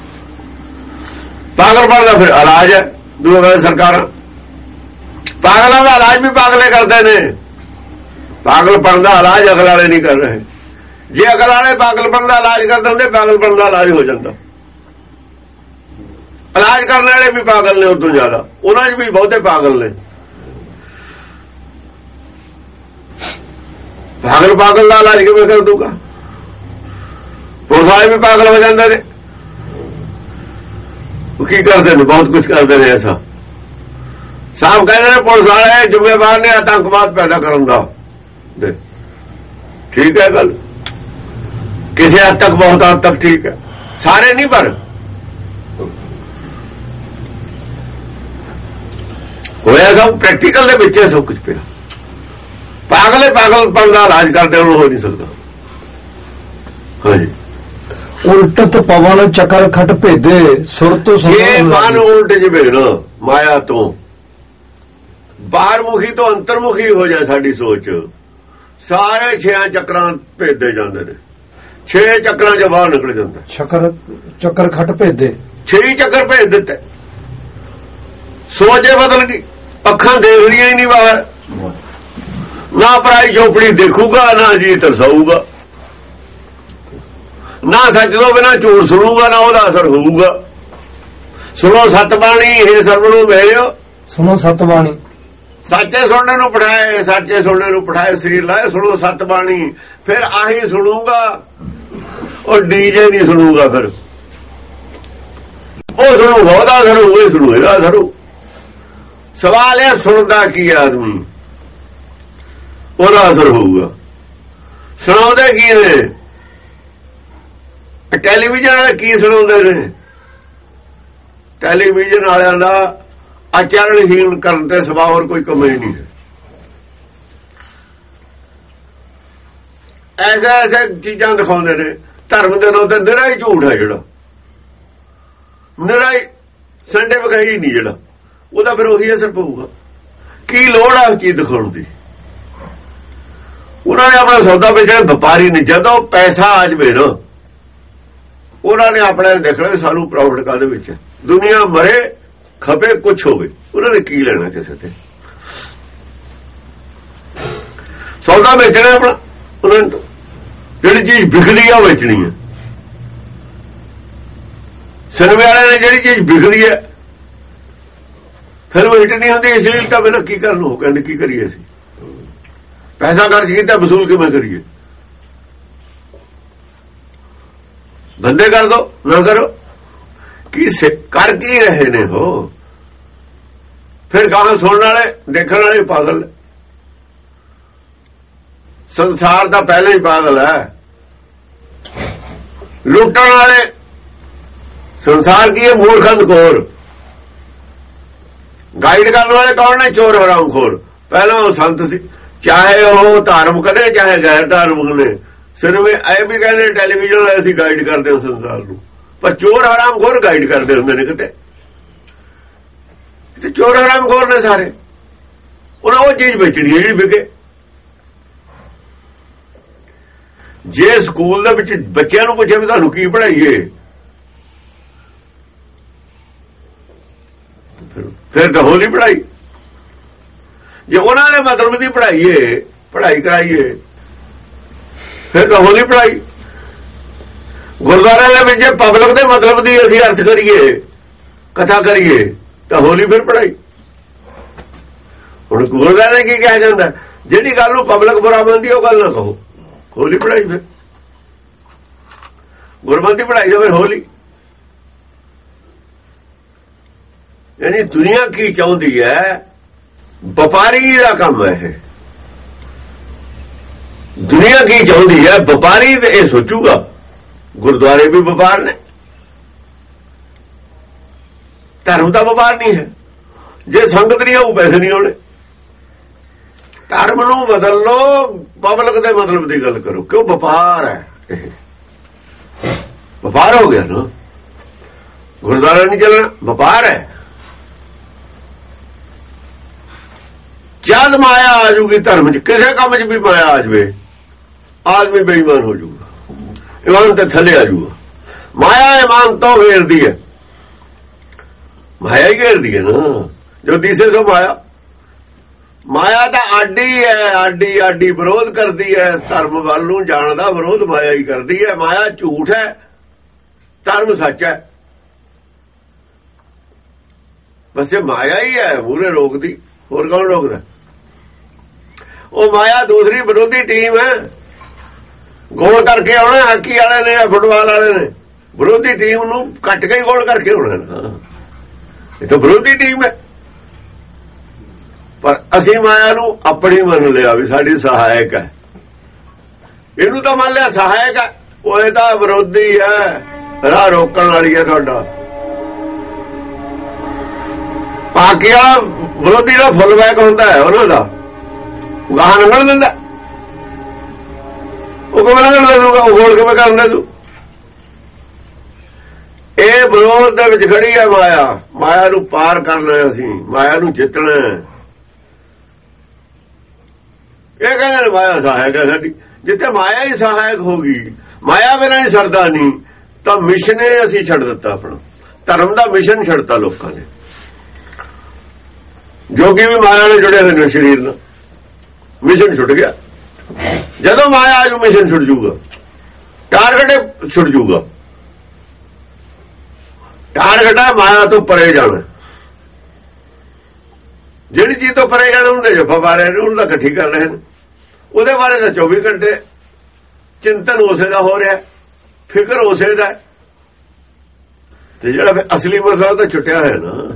ਪਾਗਲ ਬਣਦਾ ਫਿਰ ਇਲਾਜ ਹੈ। ਦੂਏ ਪਾਸੇ ਸਰਕਾਰਾਂ ਪਾਗਲਾਂ ਦਾ ਇਲਾਜ ਵੀ ਪਾਗਲੇ ਕਰਦੇ ਨੇ। ਪਾਗਲਪਣ ਦਾ ਇਲਾਜ ਅਕਲ ਵਾਲੇ ਨਹੀਂ ਕਰ ਰਹੇ। ਜੇ ਅਕਲ ਵਾਲੇ ਪਾਗਲਪਣ ਦਾ ਇਲਾਜ ਕਰ ਦਿੰਦੇ, ਪਾਗਲਪਣ ਦਾ ਇਲਾਜ ਹੋ ਜਾਂਦਾ। ਇਲਾਜ ਕਰਨ ਵਾਲੇ ਵੀ ਪਾਗਲ ਨੇ, ਉਦੋਂ ਜ਼ਿਆਦਾ ਉਹਨਾਂ 'ਚ ਵੀ ਬਹੁਤੇ ਪਾਗਲ ਨੇ। ਪਾਗਲ ਦਾ ਇਲਾਜ ਕਿਵੇਂ ਕਰ ਦੂਗਾ? ਪੁਲਿਸ ਵਾਲੇ ਵੀ ਪਾਗਲ ਹੋ ਜਾਂਦੇ ਨੇ। ਉਹ ਕੀ ਕਰਦੇ ਨੇ? ਬਹੁਤ ਕੁਝ ਕਰਦੇ ਨੇ ਐਸਾ। ਸਾਹਿਬ ਕਹਿੰਦੇ ਨੇ ਪੁਲਿਸ ਵਾਲੇ ਜ਼ਿੰਮੇਵਾਰ ਨੇ ਆਤੰਕਵਾਦ ਪੈਦਾ ਕਰਨ ਦਾ। ਠੀਕ ਹੈ ਗੱਲ, ਕਿਸੇ ਹੱਦ ਤੱਕ, ਬਹੁਤ ਹੱਦ ਤੱਕ ਠੀਕ ਹੈ, ਸਾਰੇ ਨਹੀਂ, ਪਰ ਹੋਇਆ ਸਭ ਪ੍ਰੈਕਟੀਕਲ ਦੇ ਵਿੱਚ ਸਭ ਕੁਝ ਪਿਆ। ਪਾਗਲਪਨ ਦਾ ਇਲਾਜ ਕਰਦੇ ਉਹਨੂੰ ਹੋ ਨਹੀਂ ਸਕਦਾ। ਹਾਂਜੀ, ਉਲਟਤ ਪਵਨ ਚੱਕਰ ਖਟ ਭੇਦੇ ਸੁਰਤ ਜੇ ਮਨ ਉਲਟ ਜਵੇ ਨਾ ਮਾਇਆ ਤੋਂ, ਬਾਹਰਮੁਖੀ ਤੋਂ ਅੰਤਰਮੁਖੀ ਹੋ ਜਾਏ ਸਾਡੀ ਸੋਚ, ਸਾਰੇ 6 ਚੱਕਰਾਂ ਭੇਦੇ ਜਾਂਦੇ ਨੇ। 6 ਚੱਕਰਾਂ ਚ ਬਾਹਰ ਨਿਕਲ ਜਾਂਦਾ। ਚੱਕਰ ਖਟ ਭੇਦੇ 6 ਚੱਕਰ ਭੇਜ ਦਿੱਤੇ। ਸੋਚੇ ਬਦਲ ਗਈ, ਅੱਖਾਂ ਦੇਖ ਰਹੀਆਂ ਹੀ ਨਹੀਂ ਬਾਹਰ। ਨਾ ਪਰਾਈ ਝੋਪੜੀ ਦੇਖੂਗਾ, ਨਾ ਜੀ ਤਰਸਾਊਗਾ, ਨਾ ਸੱਚ ਤੋਂ ਬਿਨਾਂ ਝੂਠ ਸੁਣੂਗਾ, ਨਾ ਉਹਦਾ ਅਸਰ ਹੋਊਗਾ। ਸੁਣੋ ਸਤ ਬਾਣੀ, ਇਹ ਸਰਬ ਨੂੰ ਮਿਲਿਓ। ਸੁਣੋ ਸਤ ਬਾਣੀ, ਸੱਚੇ ਸੁਣਨੇ ਨੂੰ ਪਠਾਏ, ਸੱਚੇ ਸੁਣਨੇ ਨੂੰ ਪਠਾਏ ਸਰੀਰ ਲਾਏ। ਸੁਣੋ ਸਤ ਬਾਣੀ, ਫਿਰ ਆਹੀ ਸੁਣੂਗਾ। ਉਹ ਡੀਜੇ ਨਹੀਂ ਸੁਣੂਗਾ, ਫਿਰ ਉਹ ਸੁਣੂਗਾ ਉਹਦਾ ਅਸਰ ਹੋਊ, ਇਹ ਸੁਣੂ ਇਹਦਾ ਅਸਰ ਹੋਊ। ਸਵਾਲ ਇਹ ਸੁਣਦਾ ਕੀ ਆਦਮੀ, ਉਹਦਾ ਅਸਰ ਹੋਊਗਾ। ਸੁਣਾਉਂਦੇ ਕੀ ਨੇ? ਟੈਲੀਵਿਜ਼ਨ ਵਾਲੇ ਕੀ ਸੁਣਾਉਂਦੇ ਨੇ? ਟੈਲੀਵਿਜ਼ਨ ਵਾਲਿਆਂ ਦਾ ਆਚਰਣਹੀਣ ਕਰਨ ਤੇ ਸਿਵਾ ਹੋਰ ਕੋਈ ਕੰਮ ਹੀ ਨਹੀਂ ਹੈ। ਐਸੇ ਚੀਜ਼ਾਂ ਦਿਖਾਉਂਦੇ ਨੇ। ਧਰਮ ਦੇ ਨਾਂ ਤੇ ਨਿਰਾ ਹੀ ਝੂਠ ਹੈ, ਜਿਹੜਾ ਨਿਰਾ ਹੀ ਸੰਡੇ ਵਿਖਾਈ ਨਹੀਂ, ਜਿਹੜਾ ਉਹਦਾ ਫਿਰ ਉਹੀ ਅਸਰ ਪਊਗਾ। ਕੀ ਲੋੜ ਆ ਚੀਜ਼ ਦਿਖਾਉਣ ਦੀ? ਉਹਨਾਂ ਨੇ ਆਪਣਾ ਸੌਦਾ ਵੇਚਣਾ, ਵਪਾਰੀ ਨੇ। ਜਦੋਂ ਪੈਸਾ ਆ ਜਾਵੇ ਨਾ, ਉਹਨਾਂ ਨੇ ਆਪਣੇ ਦੇਖਣਾ ਸਾਨੂੰ ਪ੍ਰੋਫਿਟ ਕਾਹਦੇ ਵਿੱਚ। ਦੁਨੀਆ ਮਰੇ ਖਪੇ ਕੁਛ ਹੋਵੇ, ਉਹਨਾਂ ਨੇ ਕੀ ਲੈਣਾ ਕਿਸੇ ਤੇ? ਸੌਦਾ ਵੇਚਣਾ ਆਪਣਾ, ਉਹਨਾਂ ਨੇ ਜਿਹੜੀ ਚੀਜ਼ ਵਿਕਦੀ ਆ ਉਹ ਵੇਚਣੀ ਹੈ। ਸਿਨੇਮੇ ਵਾਲਿਆਂ ਨੇ ਜਿਹੜੀ ਚੀਜ਼ ਵਿਕਦੀ ਹੈ ਫਿਰ ਉਹ ਹਿੱਟ ਨਹੀਂ ਹੁੰਦੀ। ਇਸ ਲਈ ਤਾਂ ਬਿਨਾਂ ਕੀ ਕਰਨ, ਉਹ ਕਹਿੰਦੇ ਕੀ ਕਰੀਏ ਅਸੀਂ, ਪੈਸਾ ਖਰਚ ਕੀਤਾ, ਵਸੂਲ ਕਿਵੇਂ ਕਰੀਏ? ਬੰਦੇ ਕਰ ਦੋ, ਨਾ ਕਰੋ, ਕੀ ਕਰ ਕੀ ਰਹੇ ਨੇ ਹੋ? ਫਿਰ ਗਾਹਾਂ ਸੁਣਨ ਵਾਲੇ, ਦੇਖਣ ਵਾਲੇ ਪਾਗਲ। ਸੰਸਾਰ ਦਾ ਪਹਿਲਾਂ ਹੀ ਪਾਗਲ ਹੈ। ਲੁੱਟਣ ਵਾਲੇ, ਸੰਸਾਰ ਕੀ ਹੈ? ਮੂਰਖੰਦਖੋਰ। ਗਾਈਡ ਕਰਨ ਵਾਲੇ ਕੌਣ ਨੇ? ਚੋਰ ਹਰਾਮਖੋਰ। ਪਹਿਲਾਂ ਉਹ ਸੰਤ ਸੀ, ਚਾਹੇ ਉਹ ਧਾਰਮਿਕ ਨੇ ਚਾਹੇ ਗੈਰ ਧਾਰਮਿਕ ਨੇ। ਸਿਨੇਮੇ ਇਹ ਵੀ ਕਹਿੰਦੇ ਟੈਲੀਵਿਜ਼ਨ ਵਾਲੇ ਅਸੀਂ ਗਾਈਡ ਕਰਦੇ ਹਾਂ ਸੰਸਾਰ ਨੂੰ, ਪਰ ਚੋਰ ਹਰਾਮਖੋਰ ਗਾਈਡ ਕਰਦੇ ਹੁੰਦੇ ਨੇ। ਕਿਤੇ ਚੋਰ ਹਰਾਮਖੋਰ ਨੇ ਸਾਰੇ। ਉਹਨਾਂ ਉਹ ਚੀਜ਼ ਵੇਚਣੀ ਹੈ ਜਿਹੜੀ ਵਿਕੇ। ਜੇ ਸਕੂਲ ਦੇ ਵਿੱਚ ਬੱਚਿਆਂ ਨੂੰ ਪੁੱਛੇ ਵੀ ਤੁਹਾਨੂੰ ਕੀ ਪੜ੍ਹਾਈਏ, ਫਿਰ ਤਾਂ ਹੋਲੀ ਪੜ੍ਹਾਈ। ਜੇ ਉਹਨਾਂ ਨੇ ਮਤਲਬ ਦੀ ਪੜ੍ਹਾਈ ਕਰਾਈਏ, ਫਿਰ ਤਾਂ ਹੋਲੀ ਪੜ੍ਹਾਈ। ਗੁਰਦੁਆਰੇ ਦੇ ਵਿੱਚ ਜੇ ਪਬਲਿਕ ਦੇ ਮਤਲਬ ਦੀ ਅਸੀਂ ਅਰਥ ਕਰੀਏ, ਕਥਾ ਕਰੀਏ, ਤਾਂ ਹੋਲੀ ਫਿਰ ਪੜ੍ਹਾਈ। ਹੁਣ ਗੁਰਦੁਆਰੇ ਕੀ ਕਿਹਾ ਜਾਂਦਾ? ਜਿਹੜੀ ਗੱਲ ਨੂੰ ਪਬਲਿਕ ਬੁਰਾ ਮੰਨਦੀ ਉਹ ਗੱਲ ਨਾ ਕਹੋ, ਹੋਲੀ ਪੜ੍ਹਾਈ। ਫਿਰ ਗੁਰਮਤਿ ਪੜ੍ਹਾਈ ਜਾਵੇ ਹੋਲੀ। ਯਾਨੀ ਦੁਨੀਆ ਕੀ ਚਾਹੁੰਦੀ ਹੈ? ਵਪਾਰੀ ਦਾ ਕੰਮ ਹੈ ਇਹ। ਦੁਨੀਆ ਕੀ ਚਾਹੁੰਦੀ ਹੈ? ਵਪਾਰੀ ਇਹ ਸੋਚੂਗਾ। ਗੁਰਦੁਆਰੇ ਵੀ ਵਪਾਰ ਨੇ, ਧਰਮ ਦਾ ਵਪਾਰ ਨਹੀਂ ਹੈ। ਜੇ ਸੰਗਤ ਨਹੀਂ ਆਊ ਪੈਸੇ ਨਹੀਂ ਆਉਣੇ। ਧਰਮ ਨੂੰ ਬਦਲ ਲੋ, ਪਬਲਿਕ ਦੇ ਮਤਲਬ ਦੀ ਗੱਲ ਕਰੋ। ਕਿਉਂ? ਵਪਾਰ ਹੈ ਇਹ, ਵਪਾਰ ਹੋ ਗਿਆ ਨਾ। ਗੁਰਦੁਆਰਾ ਨਹੀਂ ਚੱਲਣਾ, ਵਪਾਰ ਹੈ। ਜਦ ਮਾਇਆ ਆ ਜੂਗੀ ਧਰਮ ਚ, ਕਿਸੇ ਕੰਮ ਚ ਵੀ ਮਾਇਆ ਆ ਜਾਵੇ, ਆਦਮੀ ਬੇਈਮਾਨ ਹੋ ਜਾਊਗਾ, ਇਮਾਨ ਤੇ ਥੱਲੇ ਆ ਜਾਊਗਾ। ਮਾਇਆ ਇਮਾਨ ਤੋਂ ਘੇਰਦੀ ਹੈ, ਮਾਇਆ ਹੀ ਘੇਰਦੀ ਹੈ ਨਾ। ਜੋ ਦਿਸੇ ਸੋ ਮਾਇਆ ਤਾਂ ਆਡੀ ਹੈ, ਆਡੀ ਵਿਰੋਧ ਕਰਦੀ ਹੈ। ਧਰਮ ਵੱਲ ਨੂੰ ਜਾਣ ਦਾ ਵਿਰੋਧ ਮਾਇਆ ਹੀ ਕਰਦੀ ਹੈ। ਮਾਇਆ ਝੂਠ ਹੈ, ਧਰਮ ਸੱਚ ਹੈ। ਬਸ ਇਹ ਮਾਇਆ ਹੀ ਹੈ ਮੂਹਰੇ ਰੋਕਦੀ, ਹੋਰ ਕੌਣ ਰੋਕਦਾ? ਉਹ ਮਾਇਆ ਦੂਸਰੀ ਵਿਰੋਧੀ ਟੀਮ ਹੈ। ਗੋਲ ਕਰਕੇ ਆਉਣਾ ਹਾਕੀ ਵਾਲੇ ਨੇ, ਫੁੱਟਬਾਲ ਵਾਲੇ ਨੇ। ਵਿਰੋਧੀ ਟੀਮ ਨੂੰ ਕੱਟ ਕੇ ਗੋਲ ਕਰਕੇ ਆਉਣਾ। ਇਹ ਤਾਂ ਵਿਰੋਧੀ ਟੀਮ ਹੈ। ਪਰ ਅਸੀਂ ਮਾਇਆ ਨੂੰ ਆਪਣੀ ਮੰਨ ਲਿਆ ਵੀ ਸਾਡੀ ਸਹਾਇਕ ਹੈ। ਇਹਨੂੰ ਤਾਂ ਮੰਨ ਲਿਆ ਸਹਾਇਕ ਹੈ, ਉਹ ਇਹਦਾ ਵਿਰੋਧੀ ਹੈ, ਰਾਹ ਰੋਕਣ ਵਾਲੀ ਹੈ ਤੁਹਾਡਾ। ਪਾਕਿਆ ਵਿਰੋਧੀ ਦਾ ਫੁੱਲ ਬੈਕ ਹੁੰਦਾ ਹੈ ਉਹਨਾਂ ਦਾ, ਗਾਹ ਲੰਘਣ ਦਿੰਦਾ। ਉਹ ਕਿਵੇਂ ਲੰਘਣ ਦੇ ਦੂਗਾ, ਉਹ ਗੋਲ ਕਿਵੇਂ ਕਰਨ ਦੇ ਦੂ। ਇਹ ਵਿਰੋਧ ਦੇ ਵਿੱਚ ਖੜੀ ਹੈ ਮਾਇਆ। ਮਾਇਆ ਨੂੰ ਪਾਰ ਕਰਨਾ, ਅਸੀਂ ਮਾਇਆ ਨੂੰ ਜਿੱਤਣਾ। ਇਹ ਕਹਿੰਦੇ ਨੇ ਮਾਇਆ ਸਹਾਇਕ ਹੈ ਸਾਡੀ। ਜਿੱਥੇ ਮਾਇਆ ਹੀ ਸਹਾਇਕ ਹੋ ਗਈ, ਮਾਇਆ ਬਿਨਾਂ ਹੀ ਸਰਦਾ ਨਹੀਂ, ਤਾਂ ਮਿਸ਼ਨ ਅਸੀਂ ਛੱਡ ਦਿੱਤਾ। ਆਪਣਾ ਧਰਮ ਦਾ ਮਿਸ਼ਨ ਛੱਡਤਾ ਲੋਕਾਂ ਨੇ। ਜੋਗੀ ਵੀ ਮਾਇਆ ਨਾਲ ਜੁੜੇ ਹੋਏ ਨੇ, ਸਰੀਰ ਨਾਲ ਮਿਸ਼ਨ ਛੁੱਟ ਗਿਆ। ਜਦੋਂ ਮਾਇਆ ਆਜੂ ਮਿਸ਼ਨ ਛੁੱਟ ਜੂਗਾ, ਟਾਰਗੇਟ ਛੁੱਟ ਜੂਗਾ। ਟਾਰਗੇਟ ਹੈ ਮਾਇਆ ਤੋਂ ਪਰੇ ਜਾਣਾ। ਜਿਹੜੀ ਚੀਜ਼ ਤੋਂ ਪਰੇ ਜਾਣਾ ਉਹਦੇ ਜਫਾ ਪਾ ਰਹੇ ਨੇ, ਉਹਨੂੰ ਤਾਂ ਇਕੱਠੀ ਕਰ ਰਹੇ ਨੇ। ਉਹਦੇ ਬਾਰੇ ਤਾਂ 24 ਘੰਟੇ ਚਿੰਤਨ ਉਸੇ ਦਾ ਹੋ ਰਿਹਾ, ਫਿਕਰ ਉਸੇ ਦਾ। ਤੇ ਜਿਹੜਾ ਅਸਲੀ ਮਸਲਾ ਤਾਂ ਛੁੱਟਿਆ ਹੋਇਆ ਨਾ।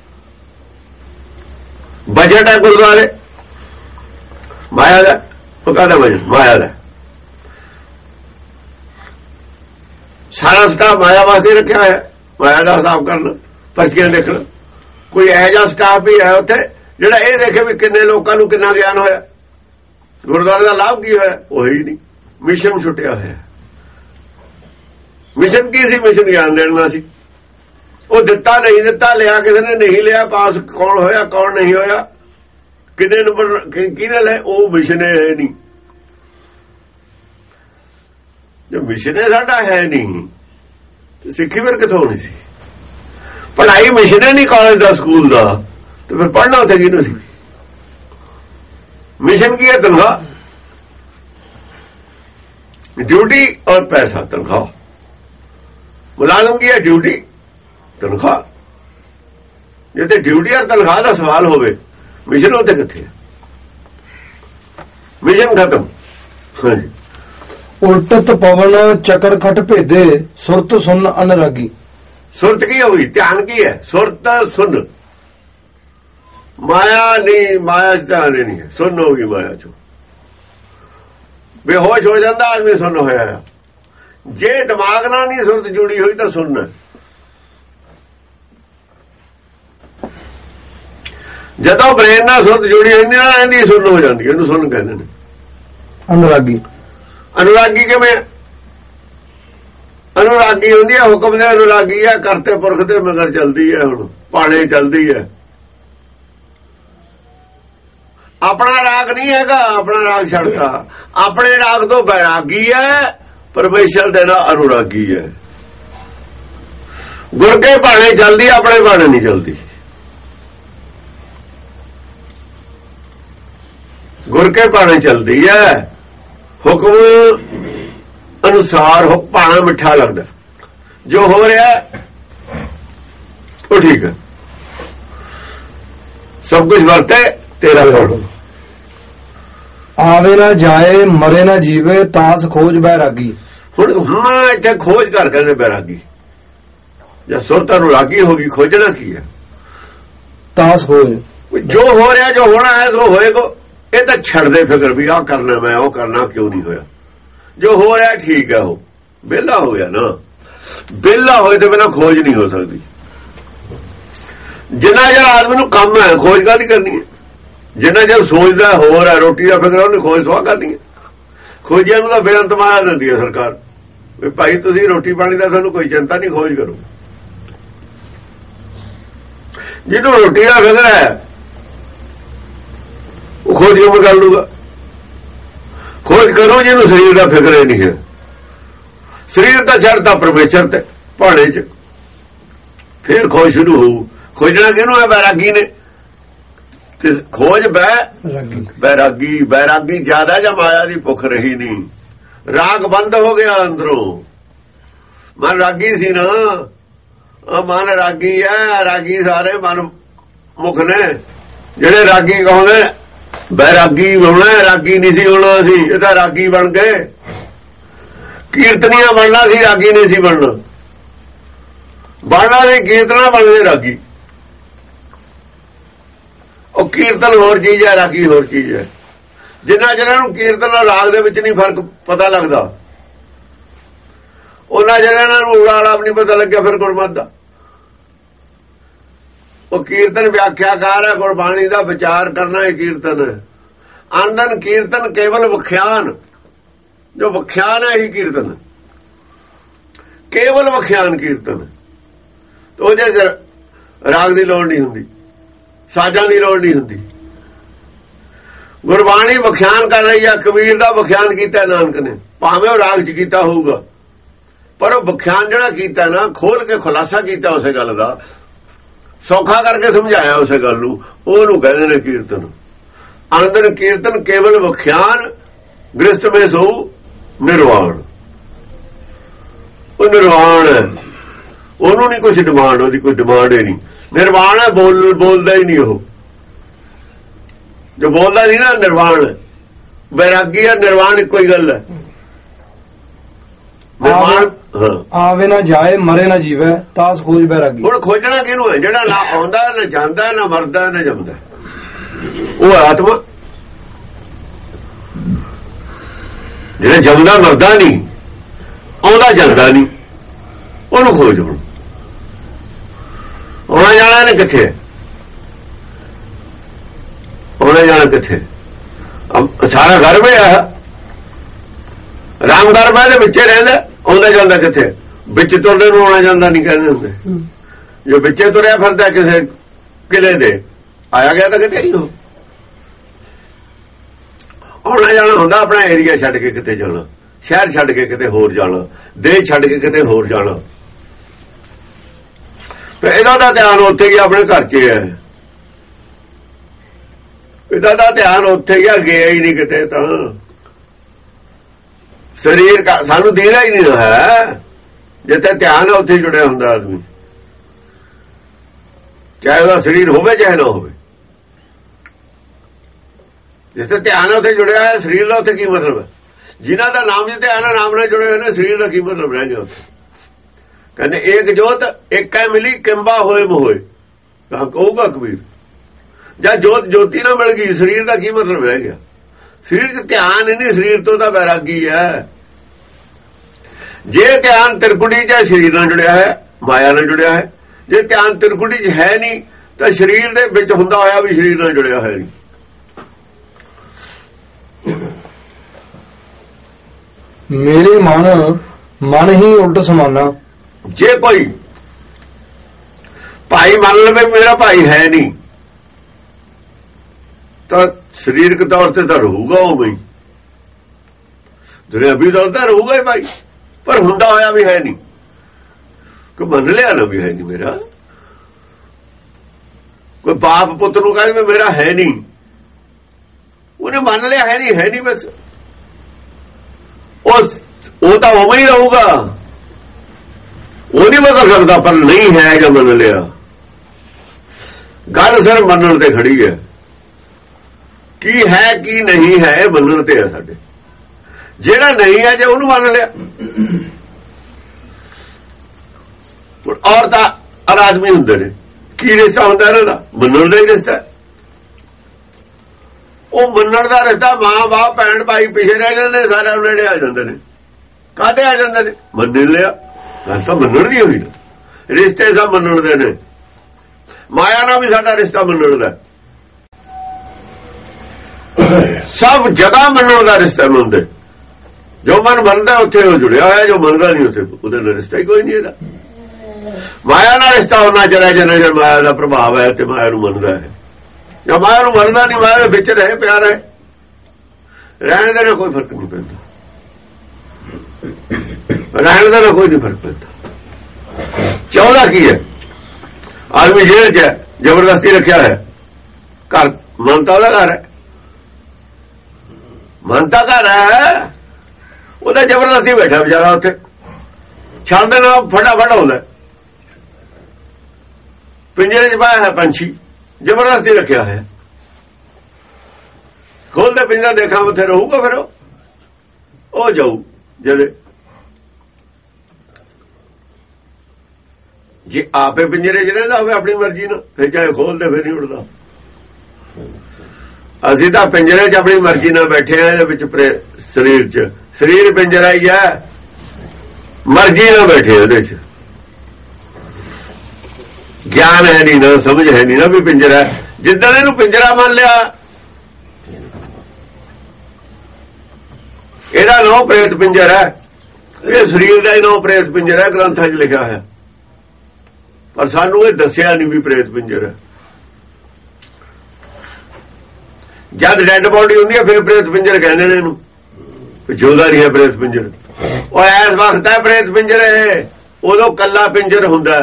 ਬਜਟ ਹੈ ਗੁਰਦੁਆਰੇ ਮਾਇਆ ਦਾ, ਉਹ ਕਾਹਦਾ ਬਜਟ? ਮਾਇਆ ਦਾ। ਸਾਰਾ ਸਟਾਫ ਮਾਇਆ ਵਾਸਤੇ ਰੱਖਿਆ ਹੋਇਆ, ਮਾਇਆ ਦਾ ਹਿਸਾਬ ਕਰਨਾ, ਪਰਚੀਆਂ ਦੇਖਣਾ। ਕੋਈ ਇਹੋ ਜਿਹਾ ਸਟਾਫ ਵੀ ਹੈ ਉੱਥੇ ਜਿਹੜਾ ਇਹ ਦੇਖੇ ਵੀ ਕਿੰਨੇ ਲੋਕਾਂ ਨੂੰ ਕਿੰਨਾ ਗਿਆਨ ਹੋਇਆ, ਗੁਰਦੁਆਰੇ ਦਾ ਲਾਭ ਕੀ ਹੋਇਆ? ਉਹੀ ਨਹੀਂ। ਮਿਸ਼ਨ ਛੁੱਟਿਆ ਹੋਇਆ। ਮਿਸ਼ਨ ਕੀ ਸੀ? ਮਿਸ਼ਨ ਗਿਆਨ ਦੇਣ ਦਾ ਸੀ। ਉਹ ਦਿੱਤਾ ਨਹੀਂ ਦਿੱਤਾ, ਲਿਆ ਕਿਸੇ ਨੇ ਨਹੀਂ ਲਿਆ, ਪਾਸ ਕੌਣ ਹੋਇਆ ਕੌਣ ਨਹੀਂ ਹੋਇਆ, ਕਿੰਨੇ ਨੰਬਰ ਕਿਹਨੇ ਲਏ, ਉਹ ਮਿਸ਼ਨ ਹੈ ਨਹੀਂ। ਜੋ ਮਿਸ਼ਨ ਸਾਡਾ ਹੈ ਨਹੀਂ, ਸਿੱਖੀ ਫਿਰ ਕਿੱਥੋਂ ਹੋਣੀ ਸੀ? ਪੜ੍ਹਾਈ ਮਿਸ਼ਨ ਨਹੀਂ ਕਾਲਜ ਦਾ, ਸਕੂਲ ਦਾ, ਤੇ ਫਿਰ ਪੜ੍ਹਨਾ ਉੱਥੇ ਕਿਹਨੂੰ ਸੀ? मिशन की है तनख्वाह, ड्यूटी और पैसा। तनख्वाह मुलाजम की है ड्यूटी तनख्वाह। जिथे ड्यूटी और तनख्वाह का सवाल होवे, मिशन उत्थे किथे? मिशन खत्म। हाँ जी। उल्टत पवन चक्कर खट भेदे सुरत सुन अनुरागी। सुरत की होगी? ध्यान की है? सुरत सुन, माया नहीं, माया ध्यान नहीं है, सुन होगी माया चो। बेहोश हो जाता आदमी सुन होया। जे दिमाग नाल नहीं सुरत जुड़ी हुई तो सुनना। जदों ब्रेन नाल सुरत जुड़ी होती ना, इहदी सुन हो जाती है। सुन कहते हैं अनुरागी। अनुरागी किवें? अनुरागी होंदी है हुक्म दे अनुरागी है, करते पुरख दे मगर चलदी है, हुण पाणे चलदी है। अपना राग नहीं हैगा, अपना राग छड़ता। अपने राग तो बैरागी है, परमेश्वर दे नाल अनुरागी है। गुर के भाणे चलदी, अपने भाणे नहीं चलदी। गुर के भाणे चलदी है, हुक्म अनुसार हो। भाणा मिठा लगदा, जो हो रहा वो ठीक है, सब कुछ वरते तेरा करो। आवे ना जाए मरे ना जीवे तास खोज बैरागी। हुण हाँ इत्थे खोज कर कहंदे बैरागी। जब सुरत अनुरागी होगी, खोजना की है? तास खोज। जो हो रहा जो होना है सो होएगा। ये तो छड़ दे फिक्र भी आ करना मैं वो करना, क्यों नहीं होया? जो हो रहा ठीक है, वो बेला हो गया ना। बेला होए तो बिना खोज नहीं हो सकती। जिन्ना जर आदमी नूं काम है, खोज काहदी करनी है? जिन्ना जब सोचता हो रहा रोटी का फिक्र, उन्हें खोज सुहा करनी है। खोजिया नूं तां बेअंत माया दिंदी है सरकार भी भाई तुसीं रोटी पानी का तुहानूं कोई चिंता नहीं, खोज करो। जिन्हों रोटी का फिक्र है वो खोज किवें कर लूगा? खोज करो जिन्हों शरीर का फिक्र ही नहीं है। शरीर तो छड़ता परमेश्वर ते भाणे च, फिर खोज शुरू हो। खोजना किहनूं है? बैरागी ने। खोज बैरागी। बैरागी ज्यादा जब माया की भुख रही नहीं, राग बंद हो गया अंदरों। मन रागी सी ना, मन रागी है। रागी सारे मन मुख ने। जेड़े रागी कहते बैरागी होना, रागी नहीं सी होना। असी ये तो रागी बन गए। कीर्तनिया बनना सी, रागी नहीं सी बनना। बनना सी कीर्तना, बन गए रागी। ਉਹ ਕੀਰਤਨ ਹੋਰ ਚੀਜ਼ ਹੈ, ਰਾਗੀ ਹੋਰ ਚੀਜ਼ ਹੈ। ਜਿੰਨਾ ਜਿਹਨਾਂ ਨੂੰ ਕੀਰਤਨ ਨਾਲ ਰਾਗ ਦੇ ਵਿੱਚ ਨਹੀਂ ਫਰਕ ਪਤਾ ਲੱਗਦਾ, ਉਹਨਾਂ ਜਿਹਨਾਂ ਨੂੰ ਉਡਾਲਾ ਵੀ ਨਹੀਂ ਪਤਾ ਲੱਗਿਆ ਫਿਰ ਗੁਰਮਤਿ ਦਾ। ਉਹ ਕੀਰਤਨ ਵਿਆਖਿਆਕਾਰ ਹੈ, ਗੁਰਬਾਣੀ ਦਾ ਵਿਚਾਰ ਕਰਨਾ ਇਹ ਕੀਰਤਨ ਹੈ। ਆਨੰਦ ਕੀਰਤਨ ਕੇਵਲ ਵਿਖਿਆਨ, ਜੋ ਵਿਖਿਆਨ ਹੈ ਇਹੀ ਕੀਰਤਨ, ਕੇਵਲ ਵਿਖਿਆਨ ਕੀਰਤਨ। ਉਹਦੇ ਰਾਗ ਦੀ ਲੋੜ ਨਹੀਂ ਹੁੰਦੀ, ਸਾਜ਼ਾਂ ਦੀ ਲੋੜ ਨਹੀਂ ਹੁੰਦੀ। ਗੁਰਬਾਣੀ ਵਿਖਿਆਨ ਕਰ ਰਹੀ ਹੈ। ਕਬੀਰ ਦਾ ਵਿਖਿਆਨ ਕੀਤਾ ਨਾਨਕ ਨੇ, ਭਾਵੇਂ ਉਹ ਰਾਗ 'ਚ ਕੀਤਾ ਹੋਊਗਾ, ਪਰ ਉਹ ਵਿਖਿਆਨ ਜਿਹੜਾ ਕੀਤਾ ਨਾ, ਖੋਲ ਕੇ ਖੁਲਾਸਾ ਕੀਤਾ ਉਸੇ ਗੱਲ ਦਾ, ਸੌਖਾ ਕਰਕੇ ਸਮਝਾਇਆ ਉਸੇ ਗੱਲ ਨੂੰ, ਉਹਨੂੰ ਕਹਿੰਦੇ ਨੇ ਕੀਰਤਨ। ਆਨੰਦ ਕੀਰਤਨ ਕੇਵਲ ਵਿਖਿਆਨ, ਗ੍ਰਸਤ ਮੇ ਸੋ ਨਿਰਵਾਣ। ਉਹ ਨਿਰਵਾਣ ਹੈ, ਉਹਨੂੰ ਨਹੀਂ ਕੁਛ ਡਿਮਾਂਡ, ਉਹਦੀ ਕੋਈ ਡਿਮਾਂਡ ਹੀ ਨਹੀਂ। ਨਿਰਵਾਣ ਹੈ, ਬੋਲਦਾ ਹੀ ਨਹੀਂ ਉਹ, ਜੋ ਬੋਲਦਾ ਨਹੀਂ ਨਾ ਨਿਰਵਾਣ। ਬੈਰਾਗੀ ਹੈ, ਨਿਰਵਾਣ ਇੱਕੋ ਹੀ ਗੱਲ ਹੈ। ਨਿਰਵਾਣ ਆਵੇ ਨਾ ਜਾਏ, ਮਰੇ ਨਾ ਜੀਵੇ, ਤਾਸ ਖੋਜ ਬੈਰਾਗੀ। ਹੁਣ ਖੋਜਣਾ ਕਿਹਨੂੰ ਹੈ? ਜਿਹੜਾ ਨਾ ਆਉਂਦਾ, ਨਾ ਜਾਂਦਾ, ਨਾ ਮਰਦਾ, ਨਾ ਜੰਮਦਾ, ਉਹ ਆਤਮਾ। ਜਿਹੜਾ ਜੰਮਦਾ ਮਰਦਾ ਨਹੀਂ, ਆਉਂਦਾ ਜਾਂਦਾ ਨਹੀਂ, ਉਹਨੂੰ ਖੋਜ। ਹੁਣ ਆਉਣਾ ਜਾਣਾ ਨੇ ਕਿੱਥੇ? ਆਉਣਾ ਜਾਣਾ ਕਿੱਥੇ? ਸਾਰਾ ਗਰਭ ਹੈ, ਰਾਮ ਗਰਭ ਹੈ, ਦੇ ਵਿੱਚੇ ਰਹਿੰਦਾ, ਆਉਂਦਾ ਜਾਂਦਾ ਕਿੱਥੇ? ਵਿੱਚ ਤੁਰਦੇ ਨੂੰ ਆਉਣਾ ਜਾਂਦਾ ਨਹੀਂ ਕਹਿੰਦੇ ਹੁੰਦੇ। ਜੋ ਵਿੱਚੇ ਤੁਰਿਆ ਫਿਰਦਾ ਕਿਸੇ ਕਿਲੇ ਦੇ, ਆਇਆ ਗਿਆ ਤਾਂ ਕਿਤੇ ਨਹੀਂ। ਉਹ ਆਉਣਾ ਜਾਣਾ ਹੁੰਦਾ, ਆਪਣਾ ਏਰੀਆ ਛੱਡ ਕੇ ਕਿਤੇ ਜਾਣਾ, ਸ਼ਹਿਰ ਛੱਡ ਕੇ ਕਿਤੇ ਹੋਰ ਜਾਣਾ, ਦੇਸ਼ ਛੱਡ ਕੇ ਕਿਤੇ ਹੋਰ ਜਾਣਾ। ਤੇ ਇਹਦਾ ਤਾਂ ਧਿਆਨ ਉੱਥੇ ਹੀ ਆਪਣੇ ਘਰ 'ਚ ਹੈ, ਇਹਦਾ ਤਾਂ ਧਿਆਨ ਉੱਥੇ ਹੀ ਆ, ਗਿਆ ਹੀ ਨਹੀਂ ਕਿਤੇ। ਤਾਂ ਸਰੀਰ ਸਾਨੂੰ ਦੀਦਾ ਹੀ ਨਹੀਂ ਹੈ, ਜਿੱਥੇ ਧਿਆਨ ਹੈ ਉੱਥੇ ਜੁੜਿਆ ਹੁੰਦਾ ਆਦਮੀ, ਚਾਹੇ ਉਹਦਾ ਸਰੀਰ ਹੋਵੇ ਚਾਹੇ ਨਾ ਹੋਵੇ। ਜਿੱਥੇ ਧਿਆਨ ਉੱਥੇ ਜੁੜਿਆ ਹੈ, ਸਰੀਰ ਦਾ ਉੱਥੇ ਕੀ ਮਤਲਬ ਹੈ? ਜਿਨ੍ਹਾਂ ਦਾ ਨਾਮ ਜਿ ਧਿਆਨ ਹੈ, ਨਾਮ ਨਾਲ ਜੁੜੇ ਹੋਏ ਨੇ, ਸਰੀਰ ਦਾ ਕੀ ਮਤਲਬ ਰਹਿ ਗਿਆ ਉੱਥੇ? ਕਹਿੰਦੇ ਏਕ ਜੋਤ ਏਕੈ ਮਿਲੀ, ਕਿੰਬਾ ਹੋਏ ਮੋਏ, ਕਹੂਗਾ ਕਬੀਰ। ਜਾਂ ਜੋਤ ਜੋਤੀ ਨਾਲ ਮਿਲ ਗਈ, ਸਰੀਰ ਦਾ ਕੀ ਮਤਲਬ ਰਹਿ ਗਿਆ? ਸਰੀਰ 'ਚ ਧਿਆਨ ਹੀ ਨਹੀਂ, ਸਰੀਰ ਤੋਂ ਤਾਂ ਵੈਰਾਗੀ ਹੈ। ਜੇ ਧਿਆਨ ਤਿਰਕੁਟੀ 'ਚ ਸਰੀਰ ਨਾਲ ਜੁੜਿਆ ਹੈ, ਮਾਇਆ ਨਾਲ ਜੁੜਿਆ ਹੈ। ਜੇ ਧਿਆਨ ਤਿਰਕੁਟੀ 'ਚ ਹੈ ਨਹੀਂ, ਤਾਂ ਸਰੀਰ ਦੇ ਵਿੱਚ ਹੁੰਦਾ ਹੋਇਆ ਵੀ ਸਰੀਰ ਨਾਲ ਜੁੜਿਆ ਹੋਇਆ ਨਹੀਂ। ਮੇਰੇ ਮਨ ਹੀ ਉਲਟ ਸਮਾਨਾ। ਜੇ ਕੋਈ ਭਾਈ ਮੰਨ ਲਵੇ ਮੇਰਾ ਭਾਈ ਹੈ ਨਹੀਂ, ਤਾਂ ਸਰੀਰਕ ਤੌਰ ਤੇ ਤਾਂ ਰਹੂਗਾ ਉਹ ਹੀ, ਦੁਨਿਆਵੀ ਤੌਰ ਤੇ ਰਹੂਗਾ ਹੀ ਭਾਈ, ਪਰ ਹੁੰਦਾ ਹੋਇਆ ਵੀ ਹੈ ਨਹੀਂ। ਕੋਈ ਮੰਨ ਲਿਆ ਨਾ ਵੀ ਹੈ ਨਹੀਂ ਮੇਰਾ। ਕੋਈ ਬਾਪ ਪੁੱਤ ਨੂੰ ਕਹਿੰਦੇ ਮੇਰਾ ਹੈ ਨਹੀਂ, ਉਹਨੇ ਮੰਨ ਲਿਆ ਹੈ ਨਹੀਂ, ਹੈ ਨਹੀਂ ਬਸ। ਉਹ ਤਾਂ ਉਵੇਂ ਹੀ ਰਹੂਗਾ, ਉਹ ਨਹੀਂ ਬਦਲ ਸਕਦਾ। ਪਰ ਨਹੀਂ ਹੈ ਜਾਂ ਮੰਨ ਲਿਆ, ਗੱਲ ਸਿਰ ਮੰਨਣ ਤੇ ਖੜੀ ਹੈ। ਕੀ ਹੈ ਕੀ ਨਹੀਂ ਹੈ ਮੰਨਣ ਤੇ ਹੈ ਸਾਡੇ। ਜਿਹੜਾ ਨਹੀਂ ਹੈ ਜੇ ਉਹਨੂੰ ਮੰਨ ਲਿਆ। ਔਰਤ ਔਰ ਆਦਮੀ ਹੁੰਦੇ ਨੇ, ਕੀ ਰਿਸ਼ਤਾ ਹੁੰਦਾ ਇਹਨਾਂ ਦਾ? ਮੰਨਣ ਦਾ ਹੀ ਰਿਸ਼ਤਾ। ਉਹ ਮੰਨਣ ਦਾ ਰਿਸ਼ਤਾ, ਮਾਂ ਬਾਪ ਭੈਣ ਭਾਈ ਪਿੱਛੇ ਰਹਿ ਜਾਂਦੇ, ਸਾਰਿਆਂ ਨੂੰ ਨੇੜੇ ਆ ਜਾਂਦੇ ਨੇ। ਕਾਹਦੇ ਆ ਜਾਂਦੇ ਨੇ? ਮੰਨ ਲਿਆ। ਗੱਲ ਤਾਂ ਮੰਨਣ ਦੀ ਹੋਈ ਨਾ। ਰਿਸ਼ਤੇ ਸਭ ਮੰਨਣ ਦੇ ਨੇ। ਮਾਇਆ ਨਾਲ ਵੀ ਸਾਡਾ ਰਿਸ਼ਤਾ ਮੰਨਣ ਦਾ, ਸਭ ਜਗ੍ਹਾ ਮੰਨਣ ਦਾ ਰਿਸ਼ਤਾ ਮੰਨਦੇ। ਜੋ ਮਨ ਮੰਨਦਾ ਉੱਥੇ ਉਹ ਜੁੜਿਆ ਹੋਇਆ, ਜੋ ਮੰਨਦਾ ਨਹੀਂ ਉੱਥੇ ਉਹਦੇ ਨਾਲ ਰਿਸ਼ਤਾ ਹੀ ਕੋਈ ਨਹੀਂ ਇਹਦਾ। ਮਾਇਆ ਨਾਲ ਰਿਸ਼ਤਾ ਹੋਣਾ ਚਾਹੀਦਾ ਜੇ ਮਾਇਆ ਦਾ ਪ੍ਰਭਾਵ ਹੈ ਤੇ ਮਾਇਆ ਨੂੰ ਮੰਨਦਾ ਹੈ। ਜਾਂ ਮਾਇਆ ਨੂੰ ਮੰਨਦਾ ਨਹੀਂ, ਮਾਇਆ ਦੇ ਵਿੱਚ ਰਹੇ ਪਿਆਰ ਹੈ, ਰਹਿਣ ਦੇ ਨਾਲ ਕੋਈ ਫਰਕ ਨਹੀਂ ਪੈਂਦਾ। ਰਹਿਣ ਦਾ ਕੋਈ ਨਹੀਂ ਫਰਕ ਪੈਂਦਾ। ਚਾਹੁੰਦਾ ਕੀ ਹੈ? ਆਦਮੀ ਜੇਲ੍ਹ 'ਚ ਹੈ, ਜ਼ਬਰਦਸਤੀ ਰੱਖਿਆ ਹੈ। ਘਰ ਮਨਤਾ ਦਾ ਘਰ ਹੈ, ਮਨਤਾ ਘਰ ਹੈ, ਉਹਦਾ ਜ਼ਬਰਦਸਤੀ ਬੈਠਾ ਵਿਚਾਰਾ ਉੱਥੇ। ਛੱਡ ਦੇਣਾ ਫਟਾਫਟ ਆਉਂਦਾ। ਪਿੰਜਰੇ 'ਚ ਪਾਇਆ ਹੈ ਪੰਛੀ, ਜ਼ਬਰਦਸਤੀ ਰੱਖਿਆ ਹੈ। ਖੋਲਦੇ ਪਿੰਜਰਾ ਦੇਖਾਂ ਉੱਥੇ ਰਹੂਗਾ, ਫਿਰ ਉਹ ਜਾਊ। ਜਦੇ ਜੇ ਆਪੇ ਪਿੰਜਰੇ 'ਚ ਰਹਿੰਦਾ ਹੋਵੇ ਆਪਣੀ ਮਰਜ਼ੀ ਨਾਲ, ਫਿਰ ਚਾਹੇ ਖੋਲਦੇ ਫਿਰ ਨਹੀਂ ਉੱਡਦਾ। ਅਸੀਂ ਤਾਂ ਪਿੰਜਰੇ 'ਚ ਆਪਣੀ ਮਰਜ਼ੀ ਨਾਲ ਬੈਠੇ ਆ, ਇਹਦੇ ਵਿੱਚ ਸਰੀਰ 'ਚ, ਸਰੀਰ ਪਿੰਜਰਾ ਹੀ ਹੈ, ਮਰਜ਼ੀ ਨਾਲ ਬੈਠੇ ਉਹਦੇ 'ਚ, ਗਿਆਨ ਹੈ ਨਹੀਂ ਨਾ, ਸਮਝ ਹੈ ਨਹੀਂ ਨਾ ਵੀ ਪਿੰਜਰਾ। ਜਿੱਦਾਂ ਇਹਨੂੰ ਪਿੰਜਰਾ ਮੰਨ ਲਿਆ, ਇਹਦਾ ਨਾਂ ਪ੍ਰੇਤ ਪਿੰਜਰ ਹੈ, ਇਹ ਸਰੀਰ ਦਾ ਹੀ ਨਾਂ ਪ੍ਰੇਤ ਪਿੰਜਰ ਹੈ, ਗ੍ਰੰਥਾਂ 'ਚ ਲਿਖਿਆ ਹੈ, ਪਰ ਸਾਨੂੰ ਇਹ ਦੱਸਿਆ ਨਹੀਂ ਵੀ ਪ੍ਰੇਤ ਪਿੰਜਰ ਹੈ। ਜਦ ਡੈਡ ਬੋਡੀ ਹੁੰਦੀ ਹੈ ਫਿਰ ਪ੍ਰੇਤ ਪਿੰਜਰ ਕਹਿੰਦੇ ਨੇ ਇਹਨੂੰ, ਜਿਉਂਦਾ ਨਹੀਂ ਹੈ ਪ੍ਰੇਤ ਪਿੰਜਰ। ਉਹ ਇਸ ਵਕਤ ਹੈ ਪ੍ਰੇਤ ਪਿੰਜਰ ਹੈ, ਉਦੋਂ ਕੱਲਾ ਪਿੰਜਰ ਹੁੰਦਾ।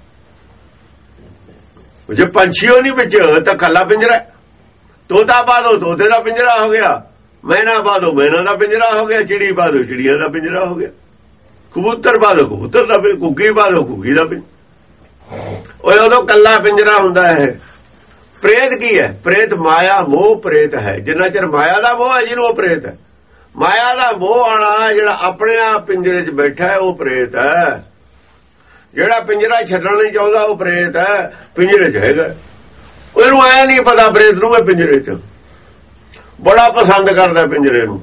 ਜੇ ਪੰਛੀਓ ਨਹੀਂ ਵਿੱਚ ਤਾਂ ਕੱਲਾ ਪਿੰਜਰਾ, ਤੋਤਾ ਬਾਦੋ ਤੋਤੇ ਦਾ ਪਿੰਜਰਾ ਹੋ ਗਿਆ, ਮੈਨਾ ਬਾਦੋ ਮੈਨਾ ਦਾ ਪਿੰਜਰਾ ਹੋ ਗਿਆ, ਚਿੜੀ ਬਾਦੋ ਚਿੜੀਆਂ ਦਾ ਪਿੰਜਰਾ ਹੋ ਗਿਆ, ਕਬੂਤਰ ਬਾਦੋ ਕਬੂਤਰ ਦਾ, ਘੁੱਗੀ ਬਾਦੋ ਘੁੱਗੀ ਦਾ। ਉਹ ਉਦੋਂ ਕੱਲਾ ਪਿੰਜਰਾ ਹੁੰਦਾ ਹੈ। ਪ੍ਰੇਤ ਕੀ ਹੈ? ਪ੍ਰੇਤ ਮਾਇਆ ਮੋਹ ਪ੍ਰੇਤ ਹੈ। ਜਿੰਨਾ ਚਿਰ ਮਾਇਆ ਦਾ ਮੋਹ ਹੈ ਜਿਹਨੂੰ, ਉਹ ਪ੍ਰੇਤ ਹੈ। ਮਾਇਆ ਦਾ ਮੋਹ ਆਣਾ ਜਿਹੜਾ ਆਪਣੇ ਆਪ ਪਿੰਜਰੇ 'ਚ ਬੈਠਾ ਹੈ ਉਹ ਪ੍ਰੇਤ ਹੈ। ਜਿਹੜਾ ਪਿੰਜਰਾ ਛੱਡਣ ਨਹੀਂ ਚਾਹੁੰਦਾ ਉਹ ਪ੍ਰੇਤ ਹੈ, ਪਿੰਜਰੇ 'ਚ ਹੈਗਾ। ਉਹਨੂੰ ਐ ਨਹੀਂ ਪਤਾ ਪ੍ਰੇਤ ਨੂੰ ਮੈਂ ਪਿੰਜਰੇ 'ਚ, ਬੜਾ ਪਸੰਦ ਕਰਦਾ ਪਿੰਜਰੇ ਨੂੰ,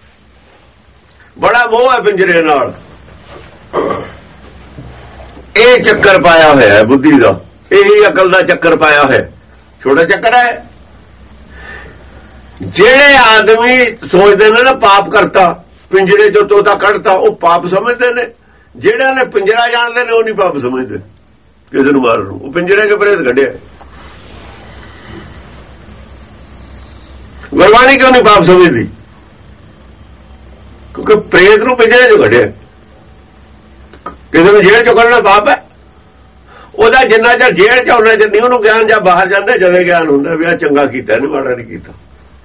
ਬੜਾ ਮੋਹ ਹੈ ਪਿੰਜਰੇ ਨਾਲ। ਇਹ ਚੱਕਰ ਪਾਇਆ ਹੋਇਆ ਹੈ ਬੁੱਧੀ ਦਾ, ਇਹੀ ਅਕਲ ਦਾ ਚੱਕਰ ਪਾਇਆ ਹੋਇਆ, ਛੋਟਾ ਚੱਕਰ ਹੈ। ਜਿਹੜੇ ਆਦਮੀ ਸੋਚਦੇ ਨੇ ਨਾ ਪਾਪ ਕਰਤਾ, ਪਿੰਜਰੇ 'ਚੋਂ ਤੋਤਾ ਕੱਢਤਾ, ਉਹ ਪਾਪ ਸਮਝਦੇ ਨੇ। ਜਿਹੜਿਆਂ ਨੇ ਪਿੰਜਰਾ ਜਾਣਦੇ ਨੇ ਉਹ ਨਹੀਂ ਪਾਪ ਸਮਝਦੇ ਕਿਸੇ ਨੂੰ ਮਾਰਨ ਨੂੰ। ਉਹ ਪਿੰਜਰੇ 'ਚੋਂ ਪ੍ਰੇਤ ਕੱਢਿਆ। ਗੁਰਬਾਣੀ ਕਿਉਂ ਨਹੀਂ ਪਾਪ ਸਮਝਦੀ? ਕਿਉਂਕਿ ਪ੍ਰੇਤ ਨੂੰ ਪਿੰਜਰੇ 'ਚੋਂ ਕੱਢਿਆ। ਕਿਸੇ ਨੂੰ ਜੇਲ੍ਹ 'ਚੋਂ ਕੱਢਣਾ ਪਾਪ ਹੈ। ਉਹਦਾ ਜਿੰਨਾ ਚਿਰ ਜੇਲ੍ਹ 'ਚ ਉਹਨਾਂ ਚਿਰ ਨਹੀਂ ਉਹਨੂੰ ਗਿਆਨ, ਜਾਂ ਬਾਹਰ ਜਾਂਦਾ ਜਦੇ ਗਿਆਨ ਹੁੰਦਾ ਵੀ ਆ ਚੰਗਾ ਕੀਤਾ ਨਹੀਂ, ਮਾੜਾ ਨਹੀਂ ਕੀਤਾ।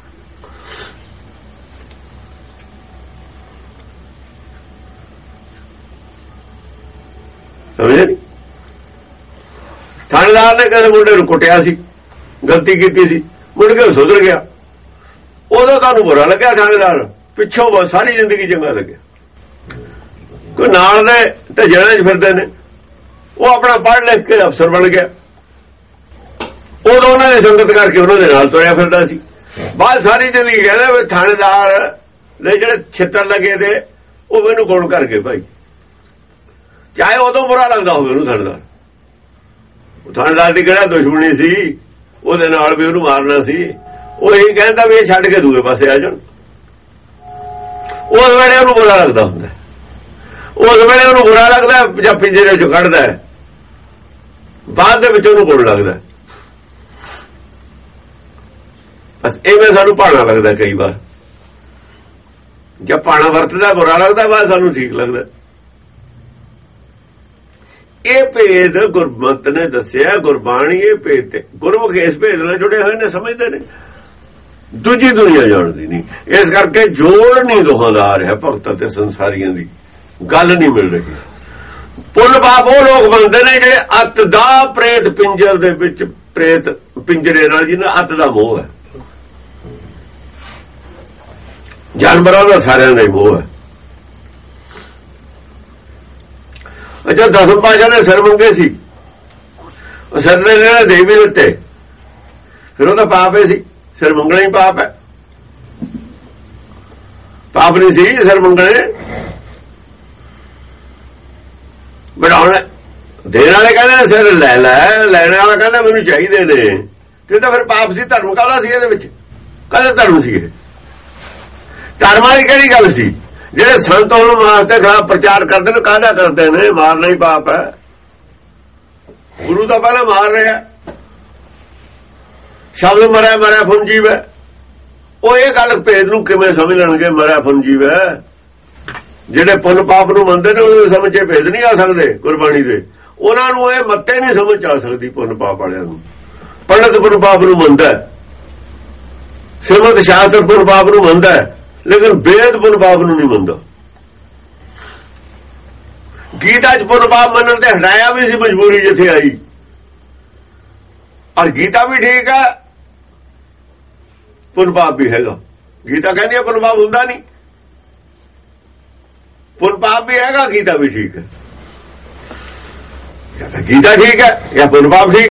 ਸਮਝਿਆ ਨਹੀਂ? ਥਾਣੇਦਾਰ ਨੇ ਕਿਸੇ ਮੁੰਡੇ ਨੂੰ ਕੁੱਟਿਆ ਸੀ, ਗਲਤੀ ਕੀਤੀ ਸੀ, ਮੁੜ ਕੇ ਸੁਧਰ ਗਿਆ। ਉਦੋਂ ਤੁਹਾਨੂੰ ਬੁਰਾ ਲੱਗਿਆ ਥਾਣੇਦਾਰ, ਪਿੱਛੋਂ ਸਾਰੀ ਜ਼ਿੰਦਗੀ ਚੰਗਾ ਲੱਗਿਆ। ਕੋਈ ਨਾਲ ਦੇ ਤੇ ਜੇਲ੍ਹਾਂ 'ਚ ਫਿਰਦੇ ਨੇ, ਉਹ ਆਪਣਾ ਪੜ੍ਹ ਲਿਖ ਕੇ ਅਫਸਰ ਬਣ ਗਿਆ। ਉਦੋਂ ਉਹਨਾਂ ਨੇ ਸੰਗਤ ਕਰਕੇ ਉਹਨਾਂ ਦੇ ਨਾਲ ਤੁਰਿਆ ਫਿਰਦਾ ਸੀ। ਬਾਅਦ ਸਾਰੀ ਜ਼ਿੰਦਗੀ ਕਹਿੰਦਾ ਵੀ ਥਾਣੇਦਾਰ ਦੇ ਜਿਹੜੇ ਛਿੱਤਰ ਲੱਗੇ ਤੇ ਉਹ ਮੈਨੂੰ ਗੁਣ ਕਰਕੇ ਭਾਈ, ਚਾਹੇ ਉਦੋਂ ਬੁਰਾ ਲੱਗਦਾ ਹੋਵੇ ਉਹਨੂੰ ਥਾਣੇਦਾਰ। ਥਾਣੇਦਾਰ ਦੀ ਕਿਹੜਾ ਦੁਸ਼ਮਣੀ ਸੀ, ਉਹਦੇ ਨਾਲ ਵੀ ਉਹਨੂੰ ਮਾਰਨਾ ਸੀ। ਉਹ ਇਹ ਕਹਿੰਦਾ ਵੀ ਇਹ ਛੱਡ ਕੇ ਦੂਏ ਪਾਸੇ ਆ ਜਾਣ। ਉਸ ਵੇਲੇ ਉਹਨੂੰ ਬੁਰਾ ਲੱਗਦਾ ਹੁੰਦਾ, ਉਸ ਵੇਲੇ ਉਹਨੂੰ ਬੁਰਾ ਲੱਗਦਾ ਜਾਂ ਪਿੰਜਰੇ 'ਚੋਂ ਕੱਢਦਾ, ਬਾਅਦ ਦੇ ਵਿੱਚ ਉਹਨੂੰ ਗੁਣ ਲੱਗਦਾ। ਬਸ ਐਵੇਂ ਸਾਨੂੰ ਭਾਣਾ ਲੱਗਦਾ ਕਈ ਵਾਰ, ਜਦ ਭਾਣਾ ਵਰਤਦਾ ਬੁਰਾ ਲੱਗਦਾ, ਬਾਅਦ ਸਾਨੂੰ ਠੀਕ ਲੱਗਦਾ। ਇਹ ਭੇਦ ਗੁਰਮਤਿ ਨੇ ਦੱਸਿਆ, ਗੁਰਬਾਣੀ ਇਹ ਭੇਦ ਤੇ ਗੁਰਮੁਖ ਇਸ ਭੇਦ ਨਾਲ ਜੁੜੇ ਹੋਏ ਨੇ, ਸਮਝਦੇ ਨੇ। ਦੂਜੀ ਦੁਨੀਆ ਜਾਣਦੀ ਨਹੀਂ, ਇਸ ਕਰਕੇ ਜੋੜ ਨਹੀਂ ਦੋਹਾਂ ਦਾ ਆ ਰਿਹਾ ਭਗਤਾਂ ਤੇ ਸੰਸਾਰੀਆਂ ਦੀ ਗੱਲ ਨਹੀਂ ਮਿਲ ਰਹੀ। ਪੁੰਨ ਪਾਪ ਉਹ ਲੋਕ ਬਣਦੇ ਨੇ ਜਿਹੜੇ ਅੱਤ ਦਾ ਪ੍ਰੇਤ ਪਿੰਜਰ ਦੇ ਵਿੱਚ, ਪ੍ਰੇਤ ਪਿੰਜਰੇ ਨਾਲ ਜਿਹਨਾਂ ਅੱਤ ਦਾ ਮੋਹ ਹੈ। ਜਾਨਵਰਾਂ ਦਾ ਸਾਰਿਆਂ ਦਾ ਹੀ ਮੋਹ ਹੈ। ਅੱਛਾ, ਦਸਮ ਪਾਤਸ਼ਾਹ ਨੇ ਸਿਰ ਮੰਗੇ ਸੀ, ਉਹ ਸਿਰ ਦੇ ਜਿਹੜੇ ਦੇ ਵੀ ਦਿੱਤੇ, ਫਿਰ ਉਹਦਾ ਪਾਪ ਹੀ ਸੀ, ਸਿਰ ਮੰਗਣਾ ਹੀ ਪਾਪ ਹੈ। ਪਾਪ ਨਹੀਂ ਸੀ ਸਿਰ ਮੰਗਣੇ। ਬਣਾਉਣ ਦੇਣ ਵਾਲੇ ਕਹਿੰਦੇ ਸਿਰ ਲੈ ਲੈ, ਲੈਣ ਵਾਲਾ ਕਹਿੰਦਾ ਮੈਨੂੰ ਚਾਹੀਦੇ ਨੇ, ਤੇ ਤਾਂ ਫਿਰ ਪਾਪ ਸੀ। ਧਰਮ ਕਾਹਦਾ ਸੀ ਇਹਦੇ ਵਿੱਚ? ਕਾਹਦਾ ਧਰਮ ਸੀ ਇਹ? ਧਰਮਾਂ ਦੀ ਕਿਹੜੀ ਗੱਲ ਸੀ? ਜਿਹੜੇ ਸੰਤ ਉਹਨੂੰ ਮਾਰਦੇ ਖਿਲਾਫ ਪ੍ਰਚਾਰ ਕਰਦੇ ਨੇ, ਕਾਹਦਾ ਕਰਦੇ ਨੇ? ਮਾਰਨਾ ਹੀ ਪਾਪ ਹੈ। ਗੁਰੂ ਤਾਂ ਪਹਿਲਾਂ ਮਾਰ ਰਿਹਾ, ਸ਼ਬਦ ਮਰਿਆ ਮਰਿਆ ਫੁਨ ਜੀਵ ਹੈ। ਉਹ ਇਹ ਗੱਲ ਭੇਦ ਨੂੰ ਕਿਵੇਂ ਸਮਝ ਲੈਣਗੇ? ਮਰਿਆ ਫੁਨ ਜੀਵ ਹੈ। ਜਿਹੜੇ ਪੁੰਨ ਪਾਪ ਨੂੰ ਮੰਨਦੇ ਨੇ ਉਹ ਸਮਝ ਕੇ ਭੇਦ ਨਹੀਂ ਆ ਸਕਦੇ ਗੁਰਬਾਣੀ ਦੇ। ਉਹਨਾਂ ਨੂੰ ਇਹ ਮੱਤੇ ਨਹੀਂ ਸਮਝ ਆ ਸਕਦੀ ਪੁੰਨ ਪਾਪ ਵਾਲਿਆਂ ਨੂੰ। ਪੰਡਤ ਪੁੰਨ ਪਾਪ ਨੂੰ ਮੰਨਦਾ, ਸਿਮਰਤ ਸ਼ਾਸਤਰ ਪੁੰਨ ਪਾਪ ਨੂੰ ਮੰਨਦਾ, ਲੇਕਿਨ ਵੇਦ ਪੁੰਨ ਪਾਪ ਨੂੰ ਨਹੀਂ ਮੰਨਦਾ। ਗੀਤਾ 'ਚ ਪੁੰਨ ਪਾਪ ਮੰਨਣ ਤੇ ਹਟਾਇਆ ਵੀ ਸੀ ਮਜਬੂਰੀ ਜਿੱਥੇ ਆਈ। ਔਰ ਗੀਤਾ ਵੀ ਠੀਕ ਹੈ, ਪੁੰਨ ਪਾਪ ਵੀ ਹੈਗਾ। ਗੀਤਾ ਕਹਿੰਦੀ ਹੈ ਪੁੰਨ ਪਾਪ ਹੁੰਦਾ ਨਹੀਂ, ਪੁੰਨ ਪਾਪ ਵੀ ਹੈਗਾ, ਗੀਤਾ ਵੀ ਠੀਕ ਹੈ। ਜਾਂ ਤਾਂ ਗੀਤਾ ਠੀਕ ਹੈ ਜਾਂ ਪੁੰਨ ਪਾਪ ਠੀਕ।